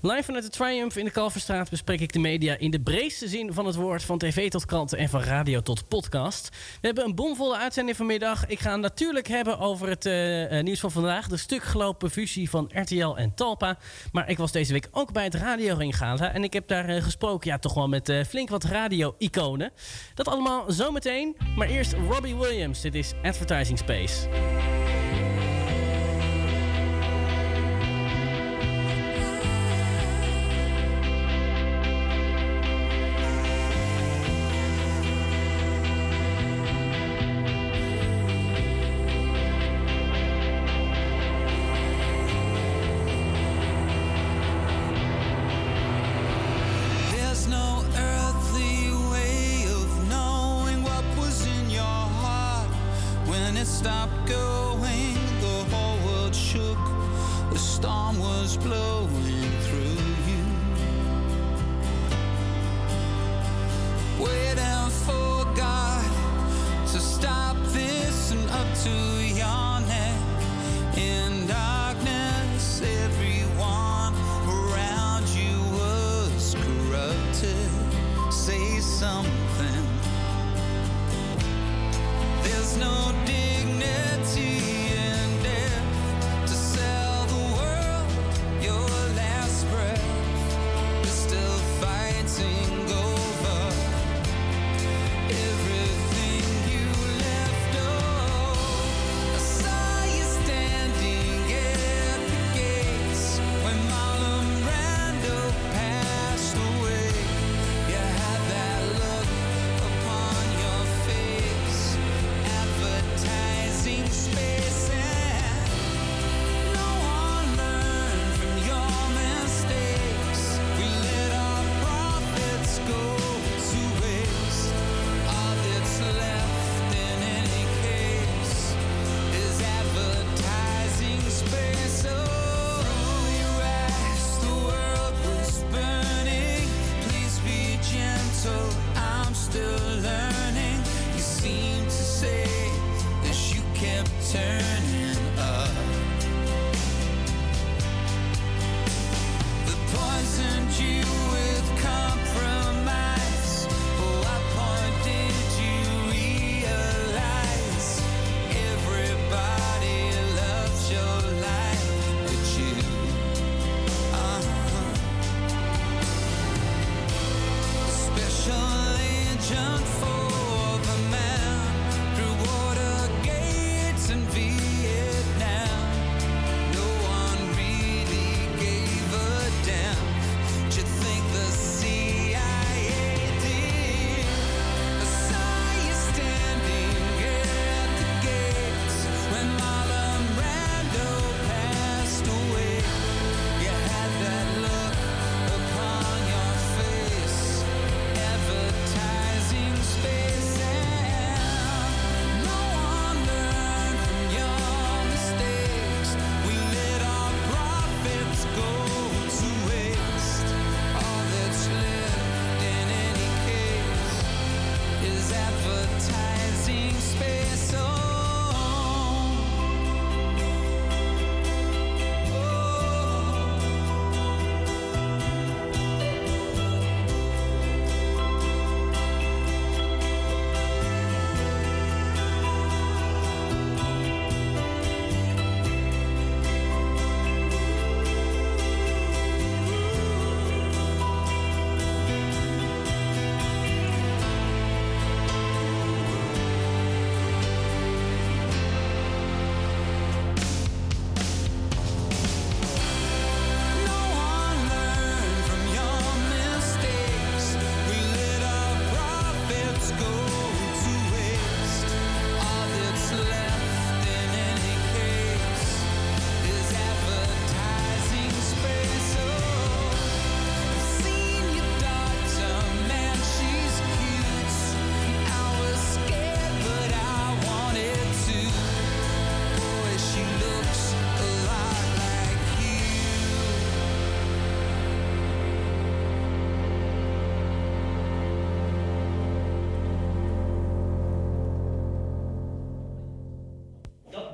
Live vanuit de Triumph in de Kalverstraat bespreek ik de media in de breedste zin van het woord. Van tv tot kranten en van radio tot podcast. We hebben een bomvolle uitzending vanmiddag. Ik ga het natuurlijk hebben over het nieuws van vandaag. De stukgelopen fusie van RTL en Talpa. Maar ik was deze week ook bij het Radio Ring Gala. En ik heb daar gesproken, toch wel met flink wat radio-iconen. Dat allemaal zometeen. Maar eerst Robbie Williams. Dit is Advertising Space.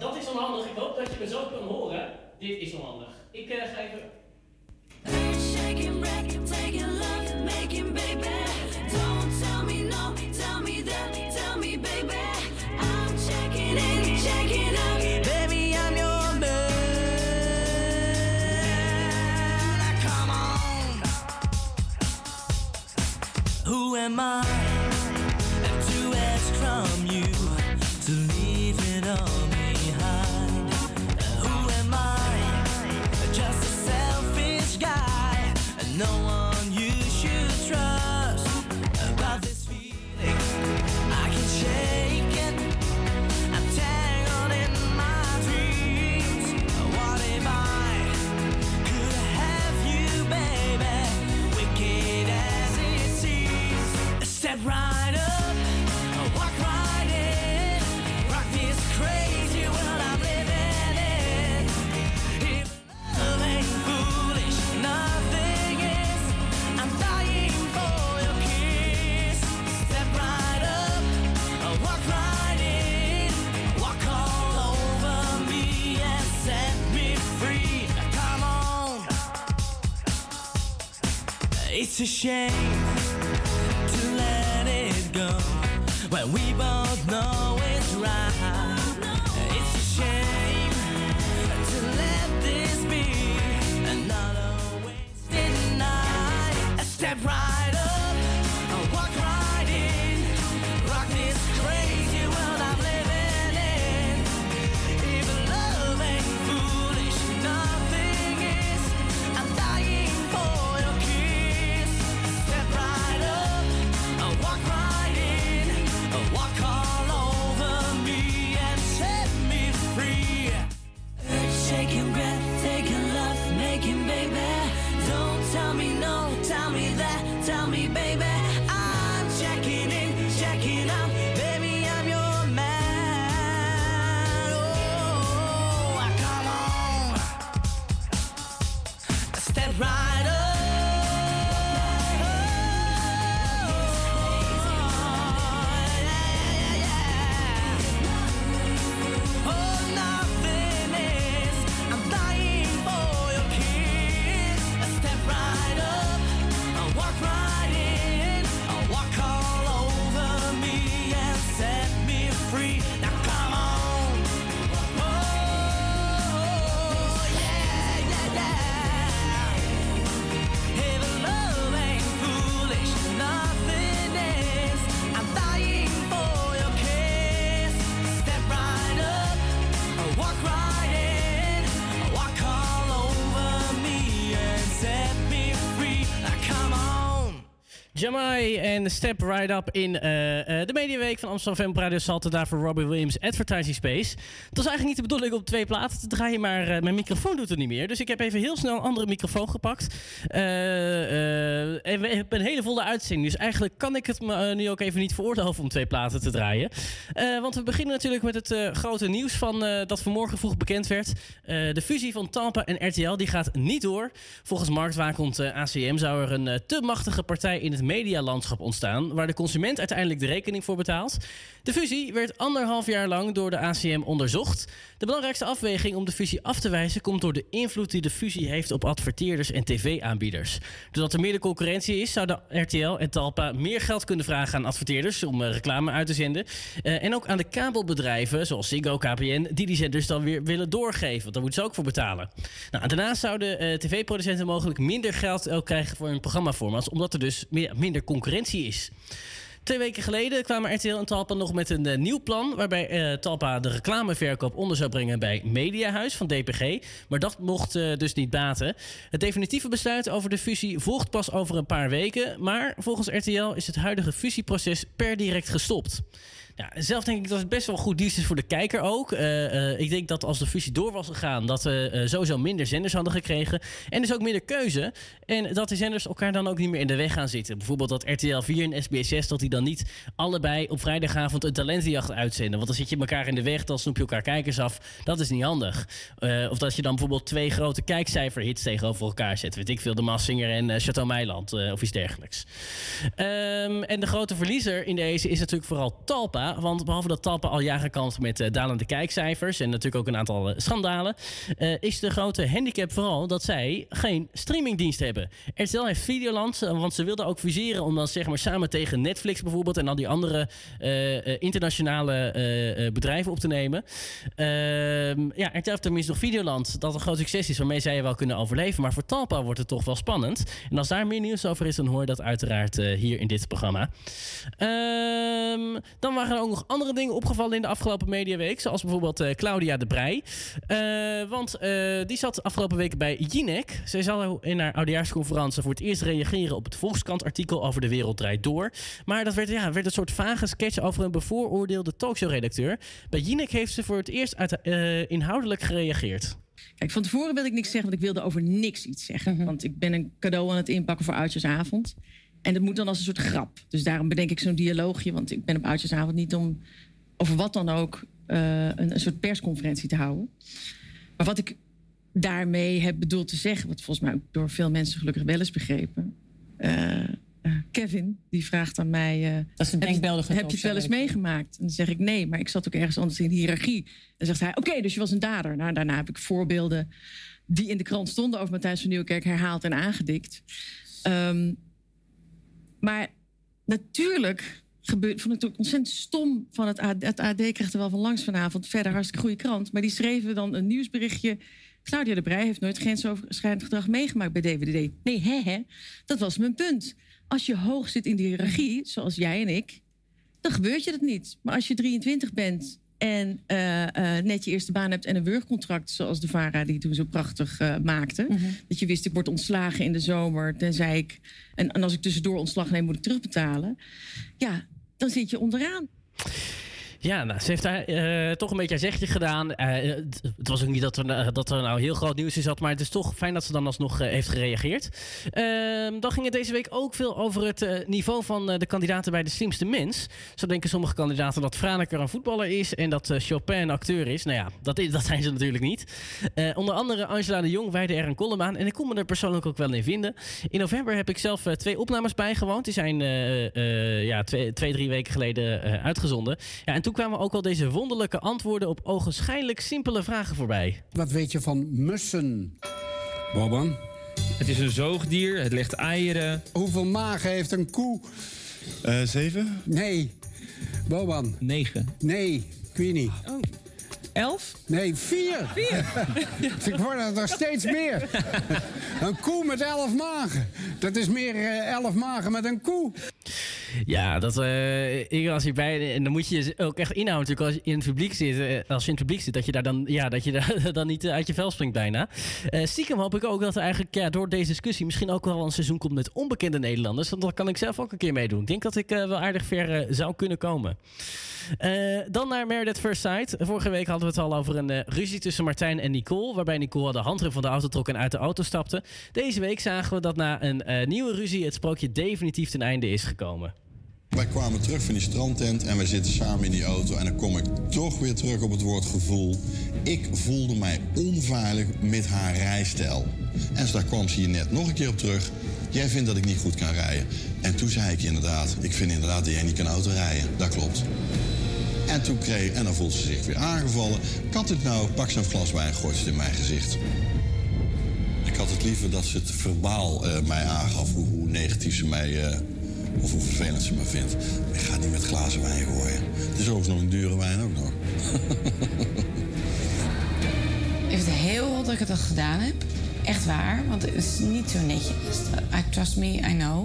me zo kan horen. Dit is onhandig. Ik ga even... shaking, wreck, taking love, making baby. Don't tell me no, tell me that, tell me baby. I'm checking in, checking out. Baby, I'm your man. Come on. Who am I to ask from you to leave it all behind? Who am I? Just a selfish guy, no one you should trust. About this feeling, I can shake it. I'm tangled in my dreams. What if I could have you, baby? Wicked as it seems. Step right up, walk right in. Rock this crazy world I'm living in. If love ain't foolish, nothing is. I'm dying for your kiss. Step right up, walk right in. Walk all over me and set me free. Come on. It's a shame to let it go when we both know it's right. It's a shame to let this be another wasted night. Step right up, walk right in, rock this crazy world I'm living in. If love ain't foolish, nothing is. I'm dying for your kiss. Step right up, walk right in, walk all over me and set me free. Shaking breath, taking love, making baby. Don't tell me no, tell me that, tell me baby. I'm checking in, checking out, baby I'm your man. Oh, come on, step right up. Oh, nothing is. I'm dying for your kiss. Step right up, walk right in, walk all over me and set me free. Now come on. Oh, yeah, yeah, yeah. If love ain't foolish, nothing is. I'm dying for your kiss. Step right up, walk right in, walk all over me and set me free. Now come on. Jamai en Step Right Up in de Mediaweek van Amsterdam FM op Radio Salto. Daarvoor Robbie Williams, Advertising Space. Het was eigenlijk niet de bedoeling om 2 platen te draaien, maar mijn microfoon doet het niet meer. Dus ik heb even heel snel een andere microfoon gepakt. En we hebben een hele volle uitzending. Dus eigenlijk kan ik het me nu ook even niet veroorloven om 2 platen te draaien. Want we beginnen natuurlijk met het grote nieuws van dat vanmorgen vroeg bekend werd. De fusie van Talpa en RTL die gaat niet door. Volgens marktwaakhond ACM zou er een te machtige partij in het medialandschap ontstaan, waar de consument uiteindelijk de rekening voor betaalt. De fusie werd 1,5 jaar lang door de ACM onderzocht. De belangrijkste afweging om de fusie af te wijzen komt door de invloed die de fusie heeft op adverteerders en tv-aanbieders. Doordat er meer de concurrentie is, zouden RTL en Talpa meer geld kunnen vragen aan adverteerders om reclame uit te zenden. En ook aan de kabelbedrijven, zoals Ziggo, KPN, die zenders dan weer willen doorgeven. Want daar moeten ze ook voor betalen. Nou, daarnaast zouden tv-producenten mogelijk minder geld ook krijgen voor hun programmaformats, omdat er dus minder concurrentie is. 2 weken geleden kwamen RTL en Talpa nog met een nieuw plan, waarbij Talpa de reclameverkoop onder zou brengen bij Mediahuis van DPG. Maar dat mocht dus niet baten. Het definitieve besluit over de fusie volgt pas over een paar weken. Maar volgens RTL is het huidige fusieproces per direct gestopt. Ja, zelf denk ik dat het best wel goed nieuws is voor de kijker ook. Ik denk dat als de fusie door was gegaan, dat we sowieso minder zenders hadden gekregen. En dus ook minder keuze. En dat die zenders elkaar dan ook niet meer in de weg gaan zitten. Bijvoorbeeld dat RTL 4 en SBS6, dat die dan niet allebei op vrijdagavond een talentenjacht uitzenden. Want dan zit je elkaar in de weg, dan snoep je elkaar kijkers af. Dat is niet handig. Of dat je dan bijvoorbeeld 2 grote kijkcijferhits tegenover elkaar zet. Weet ik veel, De Masked Singer en Chateau Meiland of iets dergelijks. En de grote verliezer in deze is natuurlijk vooral Talpa. Talpa. Want behalve dat Talpa al jaren kampt met dalende kijkcijfers... en natuurlijk ook een aantal schandalen... is de grote handicap vooral dat zij geen streamingdienst hebben. RTL heeft Videoland, want ze wilden ook fuseren... om dan zeg maar samen tegen Netflix bijvoorbeeld... en al die andere internationale bedrijven op te nemen. RTL heeft tenminste nog Videoland... dat een groot succes is waarmee zij wel kunnen overleven. Maar voor Talpa wordt het toch wel spannend. En als daar meer nieuws over is, dan hoor je dat uiteraard hier in dit programma. Dan waren er ook nog andere dingen opgevallen in de afgelopen mediaweek. Zoals bijvoorbeeld Claudia de Breij. Want die zat afgelopen week bij Jinek. Zij zal in haar oudejaarsconferentie voor het eerst reageren op het Volkskrant-artikel over De Wereld Draait Door. Maar dat werd een soort vage sketch over een bevooroordeelde talkshow-redacteur. Bij Jinek heeft ze voor het eerst inhoudelijk gereageerd. Kijk, van tevoren wilde ik niks zeggen, want ik wilde over niks iets zeggen. Want ik ben een cadeau aan het inpakken voor Oudjaarsavond. En dat moet dan als een soort grap. Dus daarom bedenk ik zo'n dialoogje. Want ik ben op Oudjaarsavond niet om over wat dan ook een soort persconferentie te houden. Maar wat ik daarmee heb bedoeld te zeggen... wat volgens mij ook door veel mensen gelukkig wel is begrepen... Kevin, die vraagt aan mij... dat is een denkbeeldige heb je het wel eens meegemaakt? En dan zeg ik nee, maar ik zat ook ergens anders in de hiërarchie. Dan zegt hij, oké, dus je was een dader. Nou, daarna heb ik voorbeelden die in de krant stonden... over Matthijs van Nieuwkerk herhaald en aangedikt. Maar natuurlijk vond ik het ontzettend stom van het AD. Het AD kreeg er wel van langs vanavond. Verder hartstikke goede krant. Maar die schreven dan een nieuwsberichtje... Claudia de Breij heeft nooit grensoverschrijdend gedrag meegemaakt bij DWDD. Nee, dat was mijn punt. Als je hoog zit in de hiërarchie, zoals jij en ik... dan gebeurt je dat niet. Maar als je 23 bent en net je eerste baan hebt... en een wurgcontract, zoals de VARA die toen zo prachtig maakte... dat je wist, ik word ontslagen in de zomer, tenzij ik... en als ik tussendoor ontslag neem, moet ik terugbetalen. Ja, dan zit je onderaan. Ja, nou, ze heeft daar toch een beetje haar zegje gedaan. Het was ook niet dat er nou heel groot nieuws in zat... maar het is toch fijn dat ze dan alsnog heeft gereageerd. Dan ging het deze week ook veel over het niveau van de kandidaten bij De Slimste Mens. Zo denken sommige kandidaten dat Franeker een voetballer is... en dat Chopin een acteur is. Nou ja, dat zijn ze natuurlijk niet. Onder andere Angela de Jong wijde er een column aan... en ik kon me er persoonlijk ook wel in vinden. In november heb ik zelf 2 opnames bijgewoond. Die zijn 2-3 weken geleden uitgezonden. Ja, en toen kwamen ook al deze wonderlijke antwoorden op ogenschijnlijk simpele vragen voorbij. Wat weet je van mussen, Boban? Het is een zoogdier, het legt eieren. Hoeveel magen heeft een koe? 7? Nee. Boban? 9. Nee, ik weet niet. Oh. 11? Nee, 4. 4? Ik word er nog steeds meer. Een koe met 11 magen. Dat is meer 11 magen met een koe. Ja, ik was hierbij. En dan moet je je ook echt inhouden natuurlijk als je in het publiek zit. Als je in het publiek zit, dat je daar dan niet uit je vel springt bijna. Stiekem hoop ik ook dat er eigenlijk door deze discussie misschien ook wel een seizoen komt met onbekende Nederlanders. Want dan kan ik zelf ook een keer meedoen. Ik denk dat ik wel aardig ver zou kunnen komen. Dan naar Married at First Sight. Vorige week hadden we het al over een ruzie tussen Martijn en Nicole. Waarbij Nicole de handrem van de auto trok en uit de auto stapte. Deze week zagen we dat na een nieuwe ruzie het sprookje definitief ten einde is gekomen. Wij kwamen terug van die strandtent en wij zitten samen in die auto. En dan kom ik toch weer terug op het woord gevoel. Ik voelde mij onveilig met haar rijstijl. En daar kwam ze hier net nog een keer op terug. Jij vindt dat ik niet goed kan rijden. En toen zei ik inderdaad, ik vind inderdaad dat jij niet kan autorijden. Dat klopt. En dan voelt ze zich weer aangevallen. Kan dit nou, pak ze een glas wijn en gooit ze het in mijn gezicht. Ik had het liever dat ze het verbaal mij aangaf hoe negatief ze mij... of hoe vervelend ze me vindt. Ik ga niet met glazen wijn gooien. Het is overigens nog een dure wijn ook nog. Ik vind het heel rot dat ik het al gedaan heb. Echt waar, want het is niet zo netjes. Trust me, I know.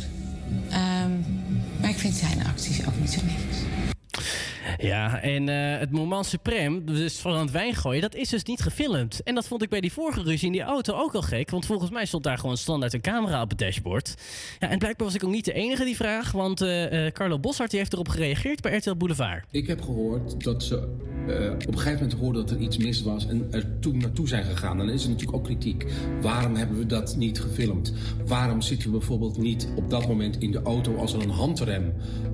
Maar ik vind zijn acties ook niet zo netjes. Ja, en het moment suprême, dus van het wijn gooien, dat is dus niet gefilmd. En dat vond ik bij die vorige ruzie in die auto ook al gek. Want volgens mij stond daar gewoon standaard een camera op het dashboard. Ja, en blijkbaar was ik ook niet de enige die vraag. Want Carlo Boszhard die heeft erop gereageerd bij RTL Boulevard. Ik heb gehoord dat ze op een gegeven moment hoorden dat er iets mis was en er toen naartoe zijn gegaan. Dan is er natuurlijk ook kritiek. Waarom hebben we dat niet gefilmd? Waarom zitten we bijvoorbeeld niet op dat moment in de auto als er een handrem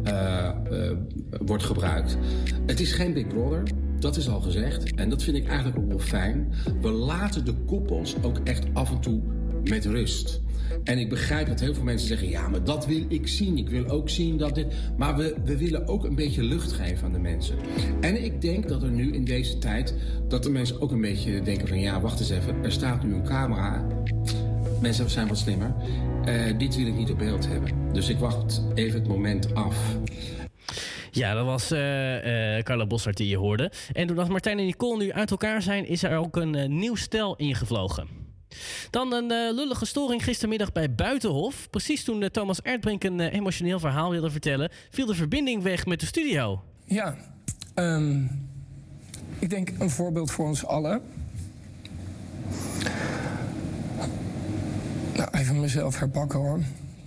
wordt gebruikt? Het is geen Big Brother, dat is al gezegd. En dat vind ik eigenlijk ook wel fijn. We laten de koppels ook echt af en toe met rust. En ik begrijp dat heel veel mensen zeggen... ja, maar dat wil ik zien. Ik wil ook zien dat dit... Maar we willen ook een beetje lucht geven aan de mensen. En ik denk dat er nu in deze tijd... dat de mensen ook een beetje denken van... ja, wacht eens even, er staat nu een camera. Mensen zijn wat slimmer. Dit wil ik niet op beeld hebben. Dus ik wacht even het moment af. Ja, dat was Carla Boszhard die je hoorde. En doordat Martijn en Nicole nu uit elkaar zijn... is er ook een nieuw stel ingevlogen. Dan een lullige storing gistermiddag bij Buitenhof. Precies toen Thomas Erdbrink een emotioneel verhaal wilde vertellen... viel de verbinding weg met de studio. Ja, ik denk een voorbeeld voor ons allen. Nou, even mezelf herpakken hoor.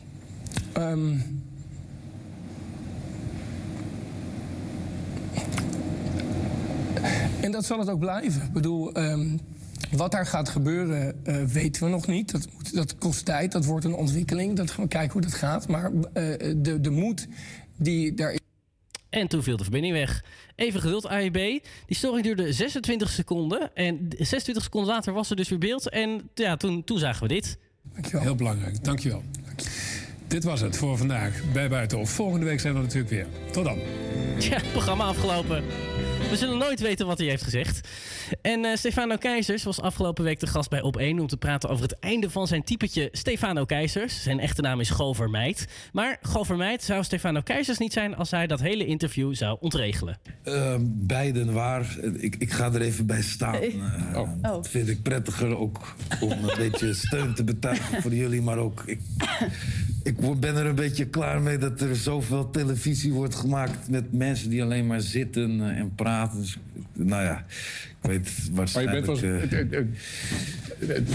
En dat zal het ook blijven. Ik bedoel... wat daar gaat gebeuren, weten we nog niet. Dat kost tijd, dat wordt een ontwikkeling. Dat gaan we kijken hoe dat gaat. Maar de moed die daar is... En toen viel de verbinding weg. Even geduld, AIB. Die storing duurde 26 seconden. En 26 seconden later was er dus weer beeld. En ja, toen zagen we dit. Dankjewel. Heel belangrijk, dankjewel. Dit was het voor vandaag bij Buitenhof. Volgende week zijn we natuurlijk weer. Tot dan. Ja, het programma afgelopen. We zullen nooit weten wat hij heeft gezegd. En Stefano Keizers was afgelopen week de gast bij Op1... om te praten over het einde van zijn typetje Stefano Keizers. Zijn echte naam is Govermeid. Maar Govermeid zou Stefano Keizers niet zijn... als hij dat hele interview zou ontregelen. Beiden waar. Ik ga er even bij staan. Dat vind ik prettiger ook om een beetje steun te betuigen voor jullie. Maar ook... Ik ben er een beetje klaar mee dat er zoveel televisie wordt gemaakt... met mensen die alleen maar zitten en praten. Dus, nou ja, ik weet waarschijnlijk... Maar je bent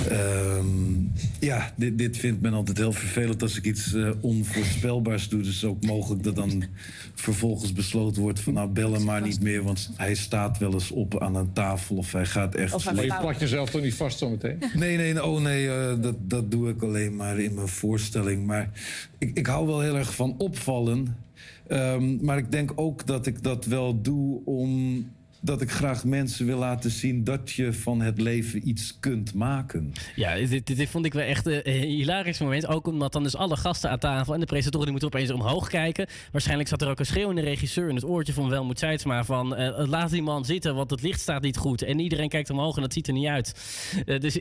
ja, dit vindt men altijd heel vervelend als ik iets onvoorspelbaars doe. Dus ook mogelijk dat dan vervolgens besloten wordt van... nou, bel hem maar niet meer, want hij staat wel eens op aan een tafel... of hij gaat ergens... Maar je plakt jezelf toch niet vast zometeen? Nee, dat doe ik alleen maar in mijn voorstelling. Maar ik hou wel heel erg van opvallen. Maar ik denk ook dat ik dat wel doe omdat ik graag mensen wil laten zien dat je van het leven iets kunt maken. Ja, dit vond ik wel echt een hilarisch moment. Ook omdat dan dus alle gasten aan tafel en de presentatoren die moeten opeens omhoog kijken. Waarschijnlijk zat er ook een schreeuwende regisseur in het oortje van Welmoed Seidsma van laat die man zitten, want het licht staat niet goed. En iedereen kijkt omhoog en dat ziet er niet uit. Dus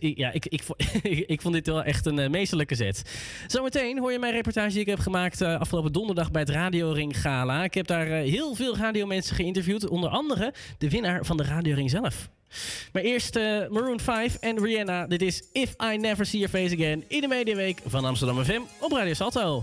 ik vond dit wel echt een meesterlijke zet. Zometeen hoor je mijn reportage die ik heb gemaakt afgelopen donderdag bij het Radio Ring Gala. Ik heb daar heel veel radiomensen geïnterviewd. Onder andere de winnaar van de Radio Ring zelf. Maar eerst Maroon 5 en Rihanna. Dit is If I Never See Your Face Again in de Mediaweek van Amsterdam FM op Radio Salto.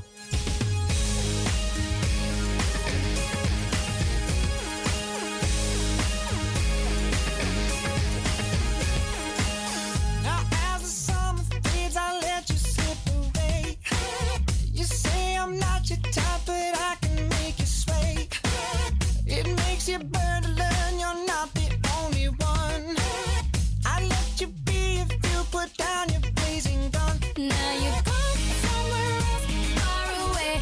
You burn to learn you're not the only one. I let you be if you put down your blazing gun. Now you're gone somewhere else, far away.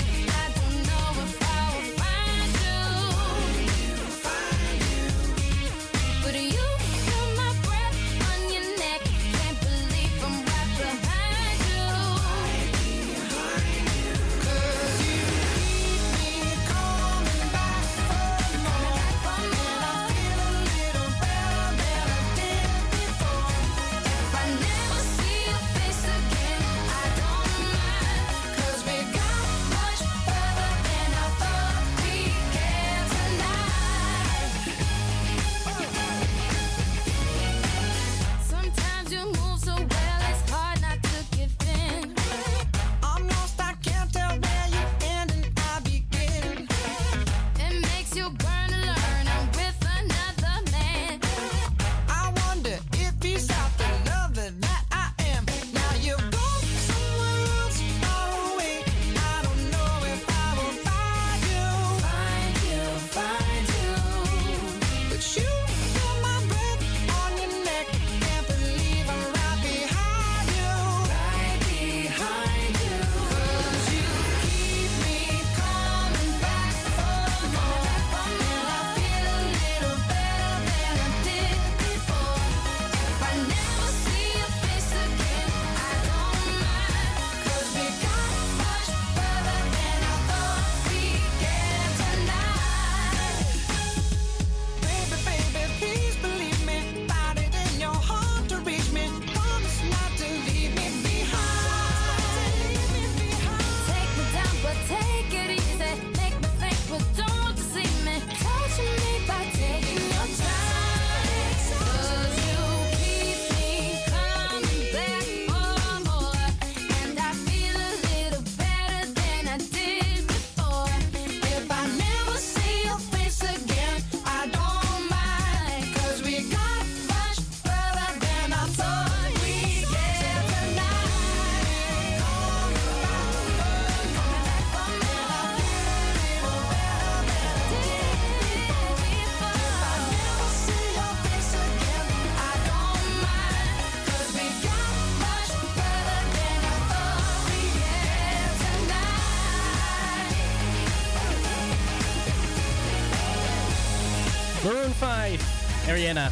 Ariana.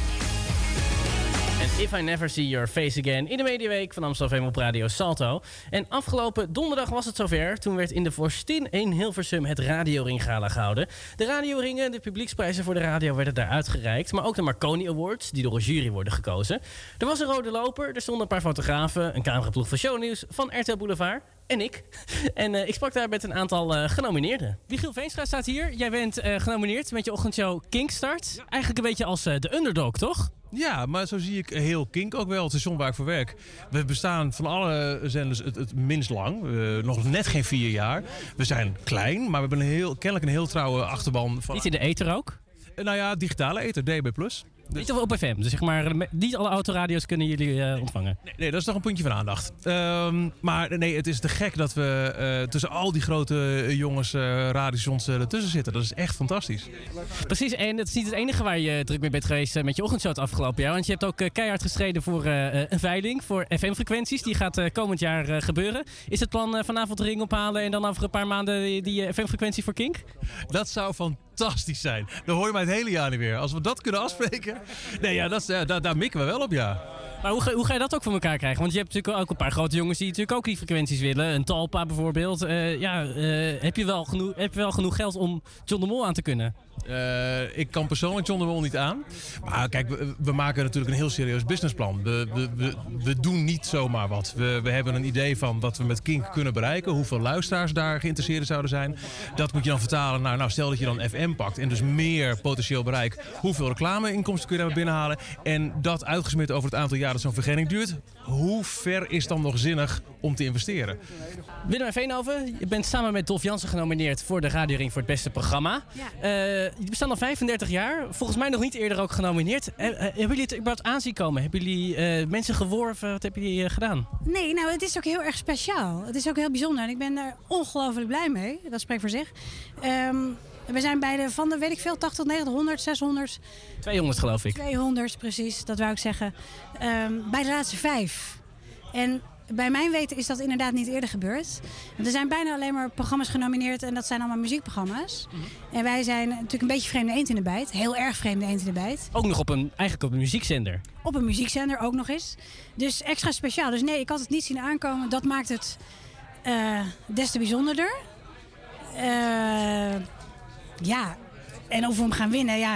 En If I Never See Your Face Again in de Mediaweek van Amstel FM op Radio Salto. En afgelopen donderdag was het zover. Toen werd in de Vorstin in Hilversum het Radioring Gala gehouden. De radioringen, de publieksprijzen voor de radio werden daar uitgereikt. Maar ook de Marconi Awards, die door een jury worden gekozen. Er was een rode loper, er stonden een paar fotografen, een cameraploeg van Shownieuws, van RTL Boulevard en ik. En ik sprak daar met een aantal genomineerden. Michiel Veenstra staat hier. Jij bent genomineerd met je ochtendshow Kinkstart. Ja. Eigenlijk een beetje als de underdog, toch? Ja, maar zo zie ik heel Kink ook wel. Het station waar ik voor werk. We bestaan van alle zenders het minst lang. Nog net geen 4 jaar. We zijn klein, maar we hebben kennelijk een heel trouwe achterban. Niet in de ether ook? Nou ja, digitale ether, DAB+. Dus... Niet op FM, dus zeg maar, niet alle autoradio's kunnen jullie ontvangen. Nee, dat is toch een puntje van aandacht. Maar nee, het is te gek dat we tussen al die grote jongens radiostations ertussen zitten. Dat is echt fantastisch. Precies, en het is niet het enige waar je druk mee bent geweest met je ochtendshow het afgelopen jaar. Want je hebt ook keihard gestreden voor een veiling voor FM-frequenties. Die gaat komend jaar gebeuren. Is het plan vanavond de ring ophalen en dan over een paar maanden die FM-frequentie voor Kink? Dat zou fantastisch zijn. Dan hoor je mij het hele jaar niet meer. Als we dat kunnen afspreken. Nee, ja, daar mikken we wel op, ja. Maar hoe ga je dat ook voor elkaar krijgen? Want je hebt natuurlijk ook een paar grote jongens die natuurlijk ook die frequenties willen. Een Talpa bijvoorbeeld. Heb je wel genoeg geld om John de Mol aan te kunnen? Ik kan persoonlijk John de Mol niet aan. Maar kijk, we maken natuurlijk een heel serieus businessplan. We doen niet zomaar wat. We hebben een idee van wat we met Kink kunnen bereiken. Hoeveel luisteraars daar geïnteresseerd in zouden zijn. Dat moet je dan vertalen naar, stel dat je dan FM pakt. En dus meer potentieel bereik. Hoeveel reclameinkomsten kun je daar binnenhalen. En dat uitgesmeerd over het aantal jaar dat zo'n vergunning duurt. Hoe ver is dan nog zinnig om te investeren? Willem Veenhoven, je bent samen met Dolf Jansen genomineerd voor de Radioring voor het beste programma. Ja. Je bestaan al 35 jaar. Volgens mij nog niet eerder ook genomineerd. Hebben jullie het überhaupt aanzien komen? Hebben jullie mensen geworven? Wat hebben jullie gedaan? Nee, nou het is ook heel erg speciaal. Het is ook heel bijzonder. En ik ben daar ongelooflijk blij mee. Dat spreekt voor zich. We zijn bij van de, weet ik veel, 80, 90, 100, 600. 200 geloof ik. 200, precies. Dat wou ik zeggen. Bij de laatste 5. En bij mijn weten is dat inderdaad niet eerder gebeurd. Want er zijn bijna alleen maar programma's genomineerd en dat zijn allemaal muziekprogramma's. Mm-hmm. En wij zijn natuurlijk een beetje vreemde eend in de bijt. Heel erg vreemde eend in de bijt. Ook nog eigenlijk op een muziekzender. Op een muziekzender ook nog eens. Dus extra speciaal. Dus nee, ik had het niet zien aankomen. Dat maakt het des te bijzonderder. Ja, en of we hem gaan winnen, ja.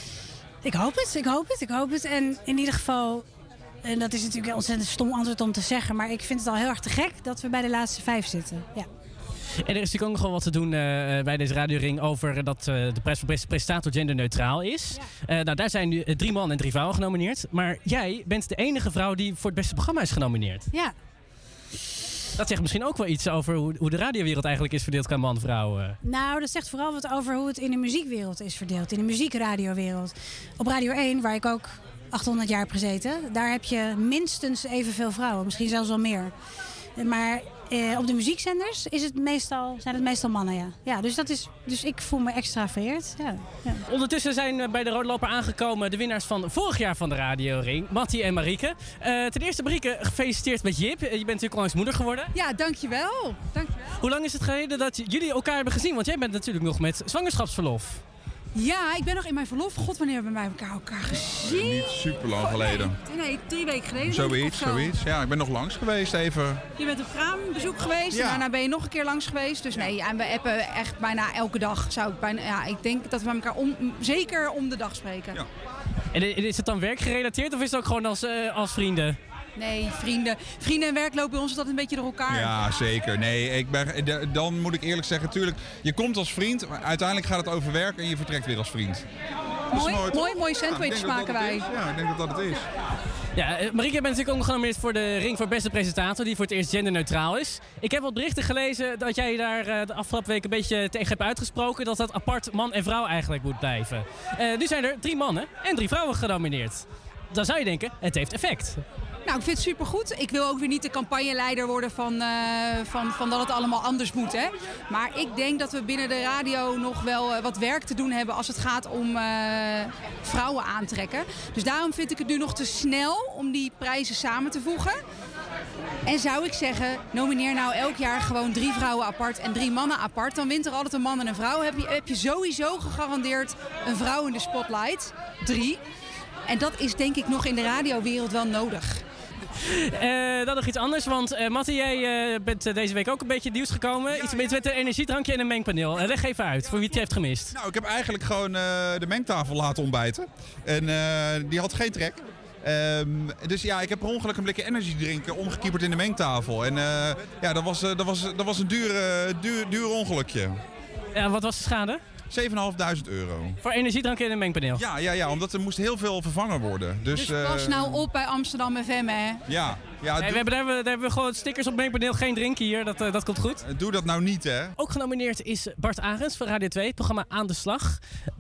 Ik hoop het. En in ieder geval, en dat is natuurlijk een ontzettend stom antwoord om te zeggen, maar ik vind het al heel erg te gek dat we bij de laatste 5 zitten. Ja. En er is natuurlijk ook nog wel wat te doen bij deze radioring over dat de prijs voor beste presentator genderneutraal is. Ja. Daar zijn nu 3 mannen en 3 vrouwen genomineerd. Maar jij bent de enige vrouw die voor het beste programma is genomineerd. Ja. Dat zegt misschien ook wel iets over hoe de radiowereld eigenlijk is verdeeld qua man-vrouw. Nou, dat zegt vooral wat over hoe het in de muziekwereld is verdeeld. In de muziekradiowereld. Op Radio 1, waar ik ook 800 jaar heb gezeten, daar heb je minstens evenveel vrouwen. Misschien zelfs wel meer. Maar op de muziekzenders zijn het meestal mannen, ja. Ja, dus ik voel me extra vereerd. Ja, ja. Ondertussen zijn bij de Rode Loper aangekomen de winnaars van vorig jaar van de Radioring, Mattie en Marieke. Ten eerste, Marieke, gefeliciteerd met Jip. Je bent natuurlijk onlangs moeder geworden. Ja, dankjewel. Hoe lang is het geleden dat jullie elkaar hebben gezien? Want jij bent natuurlijk nog met zwangerschapsverlof. Ja, ik ben nog in mijn verlof. God, wanneer hebben wij elkaar gezien? Niet super lang geleden. Nee, 3 weken geleden. Zoiets. Ja, ik ben nog langs geweest even. Je bent op kraambezoek geweest. Ja. Daarna ben je nog een keer langs geweest. Dus nee, en we appen echt bijna elke dag. Ik denk dat we elkaar zeker om de dag spreken. Ja. En is het dan werkgerelateerd of is het ook gewoon als vrienden? Nee, vrienden en werk lopen bij ons altijd een beetje door elkaar. Ja, zeker. Nee, dan moet ik eerlijk zeggen, tuurlijk, je komt als vriend, maar uiteindelijk gaat het over werk en je vertrekt weer als vriend. Mooi sandwich maken wij. Ja, ik denk dat het is. Ja, Marieke, je bent natuurlijk ook genomineerd voor de Ring voor Beste Presentator, die voor het eerst genderneutraal is. Ik heb wat berichten gelezen dat jij daar de afgelopen week een beetje tegen hebt uitgesproken dat dat apart man en vrouw eigenlijk moet blijven. Nu zijn er 3 mannen en 3 vrouwen genomineerd. Dan zou je denken, het heeft effect. Nou, ik vind het supergoed. Ik wil ook weer niet de campagneleider worden van dat het allemaal anders moet. Hè? Maar ik denk dat we binnen de radio nog wel wat werk te doen hebben als het gaat om vrouwen aantrekken. Dus daarom vind ik het nu nog te snel om die prijzen samen te voegen. En zou ik zeggen, nomineer nou elk jaar gewoon 3 vrouwen apart en 3 mannen apart. Dan wint er altijd een man en een vrouw. Heb je sowieso gegarandeerd een vrouw in de spotlight. 3. En dat is denk ik nog in de radiowereld wel nodig. Dan nog iets anders, want Mattie, jij bent deze week ook een beetje nieuws gekomen. Iets met een energiedrankje en een mengpaneel. Leg even uit, voor wie het heeft gemist. Nou, ik heb eigenlijk gewoon de mengtafel laten ontbijten. En die had geen trek. Dus ja, ik heb per ongeluk een blikje energiedrinken omgekieperd in de mengtafel. En ja, dat was een duur ongelukje. Ja, wat was de schade? €7.500. Voor energiedrank en een mengpaneel? Ja, omdat er moest heel veel vervangen worden. Dus pas nou op bij Amsterdam FM, hè? Ja. Daar hebben we gewoon stickers op mengpaneel, geen drinken hier, dat komt goed. Doe dat nou niet, hè? Ook genomineerd is Bart Arends van Radio 2, het programma Aan de Slag.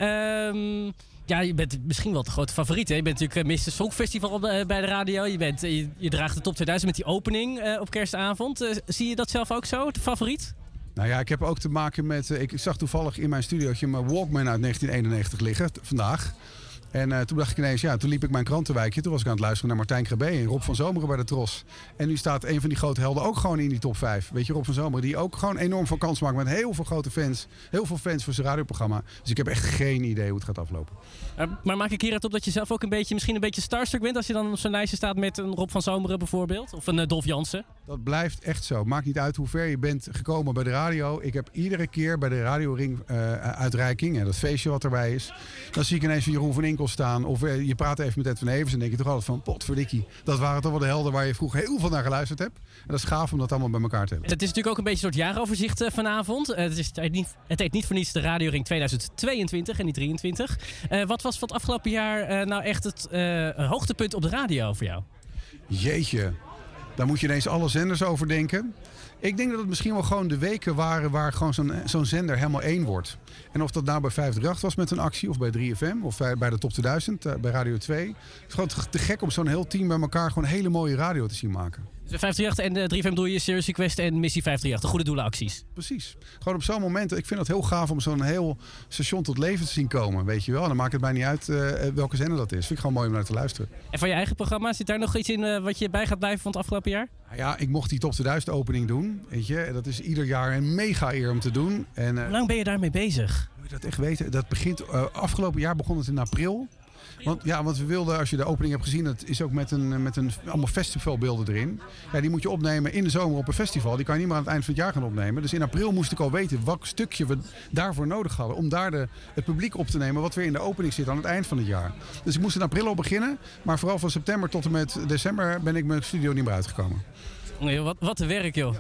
Ja, je bent misschien wel de grote favoriet, hè? Je bent natuurlijk Mr. Songfestival bij de radio. Je draagt de top 2000 met die opening op kerstavond. Zie je dat zelf ook zo, de favoriet? Nou ja, ik heb ook te maken met... Ik zag toevallig in mijn studiootje mijn Walkman uit 1991 liggen, vandaag. En toen dacht ik ineens, toen liep ik mijn krantenwijkje. Toen was ik aan het luisteren naar Martijn Krabbe en Rob van Zomeren bij de Tros. En nu staat een van die grote helden ook gewoon in die top 5. Weet je, Rob van Zomeren, die ook gewoon enorm veel kans maakt met heel veel grote fans. Heel veel fans voor zijn radioprogramma. Dus ik heb echt geen idee hoe het gaat aflopen. Maar maak ik hieruit op dat je zelf ook misschien een beetje starstruck bent als je dan op zo'n lijstje staat met een Rob van Zomeren bijvoorbeeld? Of een Dolf Jansen? Dat blijft echt zo. Maakt niet uit hoe ver je bent gekomen bij de radio. Ik heb iedere keer bij de radioring uitreiking en dat feestje wat erbij is. Dan zie ik ineens van Jeroen van Inkel staan. Of je praat even met Ed van Evers en denk je toch altijd van potverdikkie. Dat waren toch wel de helden waar je vroeger heel veel naar geluisterd hebt. En dat is gaaf om dat allemaal bij elkaar te hebben. Het is natuurlijk ook een beetje een soort jaaroverzicht vanavond. Het heet niet voor niets de Radioring 2022 en niet 23. Wat was van het afgelopen jaar nou echt het hoogtepunt op de radio voor jou? Jeetje, daar moet je ineens alle zenders over denken. Ik denk dat het misschien wel gewoon de weken waren waar gewoon zo'n zender helemaal één wordt. En of dat nou bij 538 was met een actie, of bij 3FM, of bij de Top 2000, bij Radio 2. Het is gewoon te gek om zo'n heel team bij elkaar gewoon hele mooie radio te zien maken. Dus 538 en 3FM bedoel je Serious Request en Missie 538, de goede doelenacties. Precies. Gewoon op zo'n moment, ik vind het heel gaaf om zo'n heel station tot leven te zien komen, weet je wel. En dan maakt het mij niet uit welke zender dat is. Vind ik gewoon mooi om naar te luisteren. En van je eigen programma, zit daar nog iets in wat je bij gaat blijven van het afgelopen jaar? Ja, ik mocht die Top 2000 opening doen, weet je. Dat is ieder jaar een mega eer om te doen. En, hoe lang ben je daarmee bezig? Moet je dat echt weten? Dat begint, afgelopen jaar begon het in april. Want we wilden, als je de opening hebt gezien, dat is ook met allemaal festivalbeelden erin. Ja, die moet je opnemen in de zomer op een festival. Die kan je niet meer aan het eind van het jaar gaan opnemen. Dus in april moest ik al weten welk stukje we daarvoor nodig hadden. Om daar het publiek op te nemen wat weer in de opening zit aan het eind van het jaar. Dus ik moest in april al beginnen. Maar vooral van september tot en met december ben ik mijn studio niet meer uitgekomen. Nee, wat een werk, joh.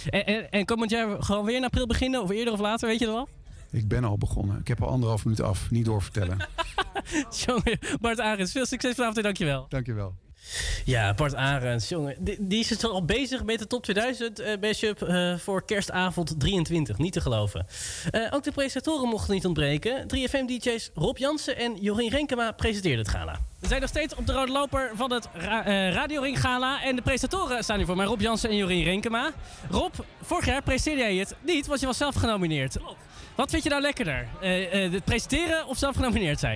En komend jaar gewoon weer in april beginnen? Of eerder of later, weet je dat wel? Ik ben al begonnen. Ik heb al 1,5 minuut af. Niet doorvertellen. Jongen, Bart Arends, veel succes vanavond en dankjewel. Dankjewel. Ja, Bart Arends, jongen. Die is dus al bezig met de Top 2000 mashup voor kerstavond 23. Niet te geloven. Ook de presentatoren mochten niet ontbreken. 3FM-dj's Rob Jansen en Jorien Renkema presenteerden het gala. We zijn nog steeds op de rode loper van het Radioring Gala. En de presentatoren staan hier voor mij, Rob Jansen en Jorien Renkema. Rob, vorig jaar presenteerde jij het niet, want je was zelf genomineerd. Wat vind je nou lekkerder? Het presenteren of zelf genomineerd zijn?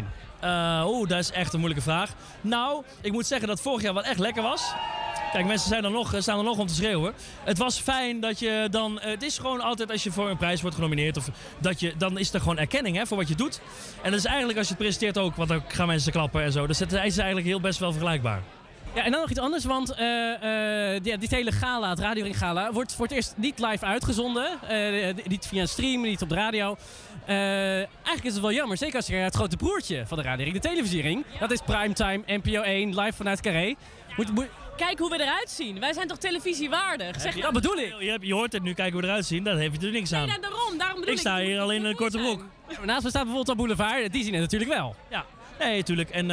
Dat is echt een moeilijke vraag. Nou, ik moet zeggen dat vorig jaar wel echt lekker was. Kijk, mensen staan er nog om te schreeuwen. Het was fijn dat je dan... het is gewoon altijd als je voor een prijs wordt genomineerd... dan is er gewoon erkenning voor wat je doet. En dat is eigenlijk als je het presenteert ook... want dan gaan mensen klappen en zo. Dus het is eigenlijk heel best wel vergelijkbaar. Ja, en dan nog iets anders, want dit hele gala, het Radioring Gala, wordt voor het eerst niet live uitgezonden. Niet via een stream, niet op de radio. Eigenlijk is het wel jammer, zeker als je het grote broertje van de Radioring, de televisiering. Dat is Primetime, NPO 1, live vanuit Carré. Kijk hoe we eruit zien. Wij zijn toch televisiewaardig? Zeg dat bedoel ik. Je hoort het nu, kijken hoe we eruit zien. Daar heb je er niks aan. Nee, daarom bedoel ik. Ik sta hier alleen in een korte broek. Naast me staat bijvoorbeeld op Boulevard. Die zien het natuurlijk wel. Ja, nee, natuurlijk. En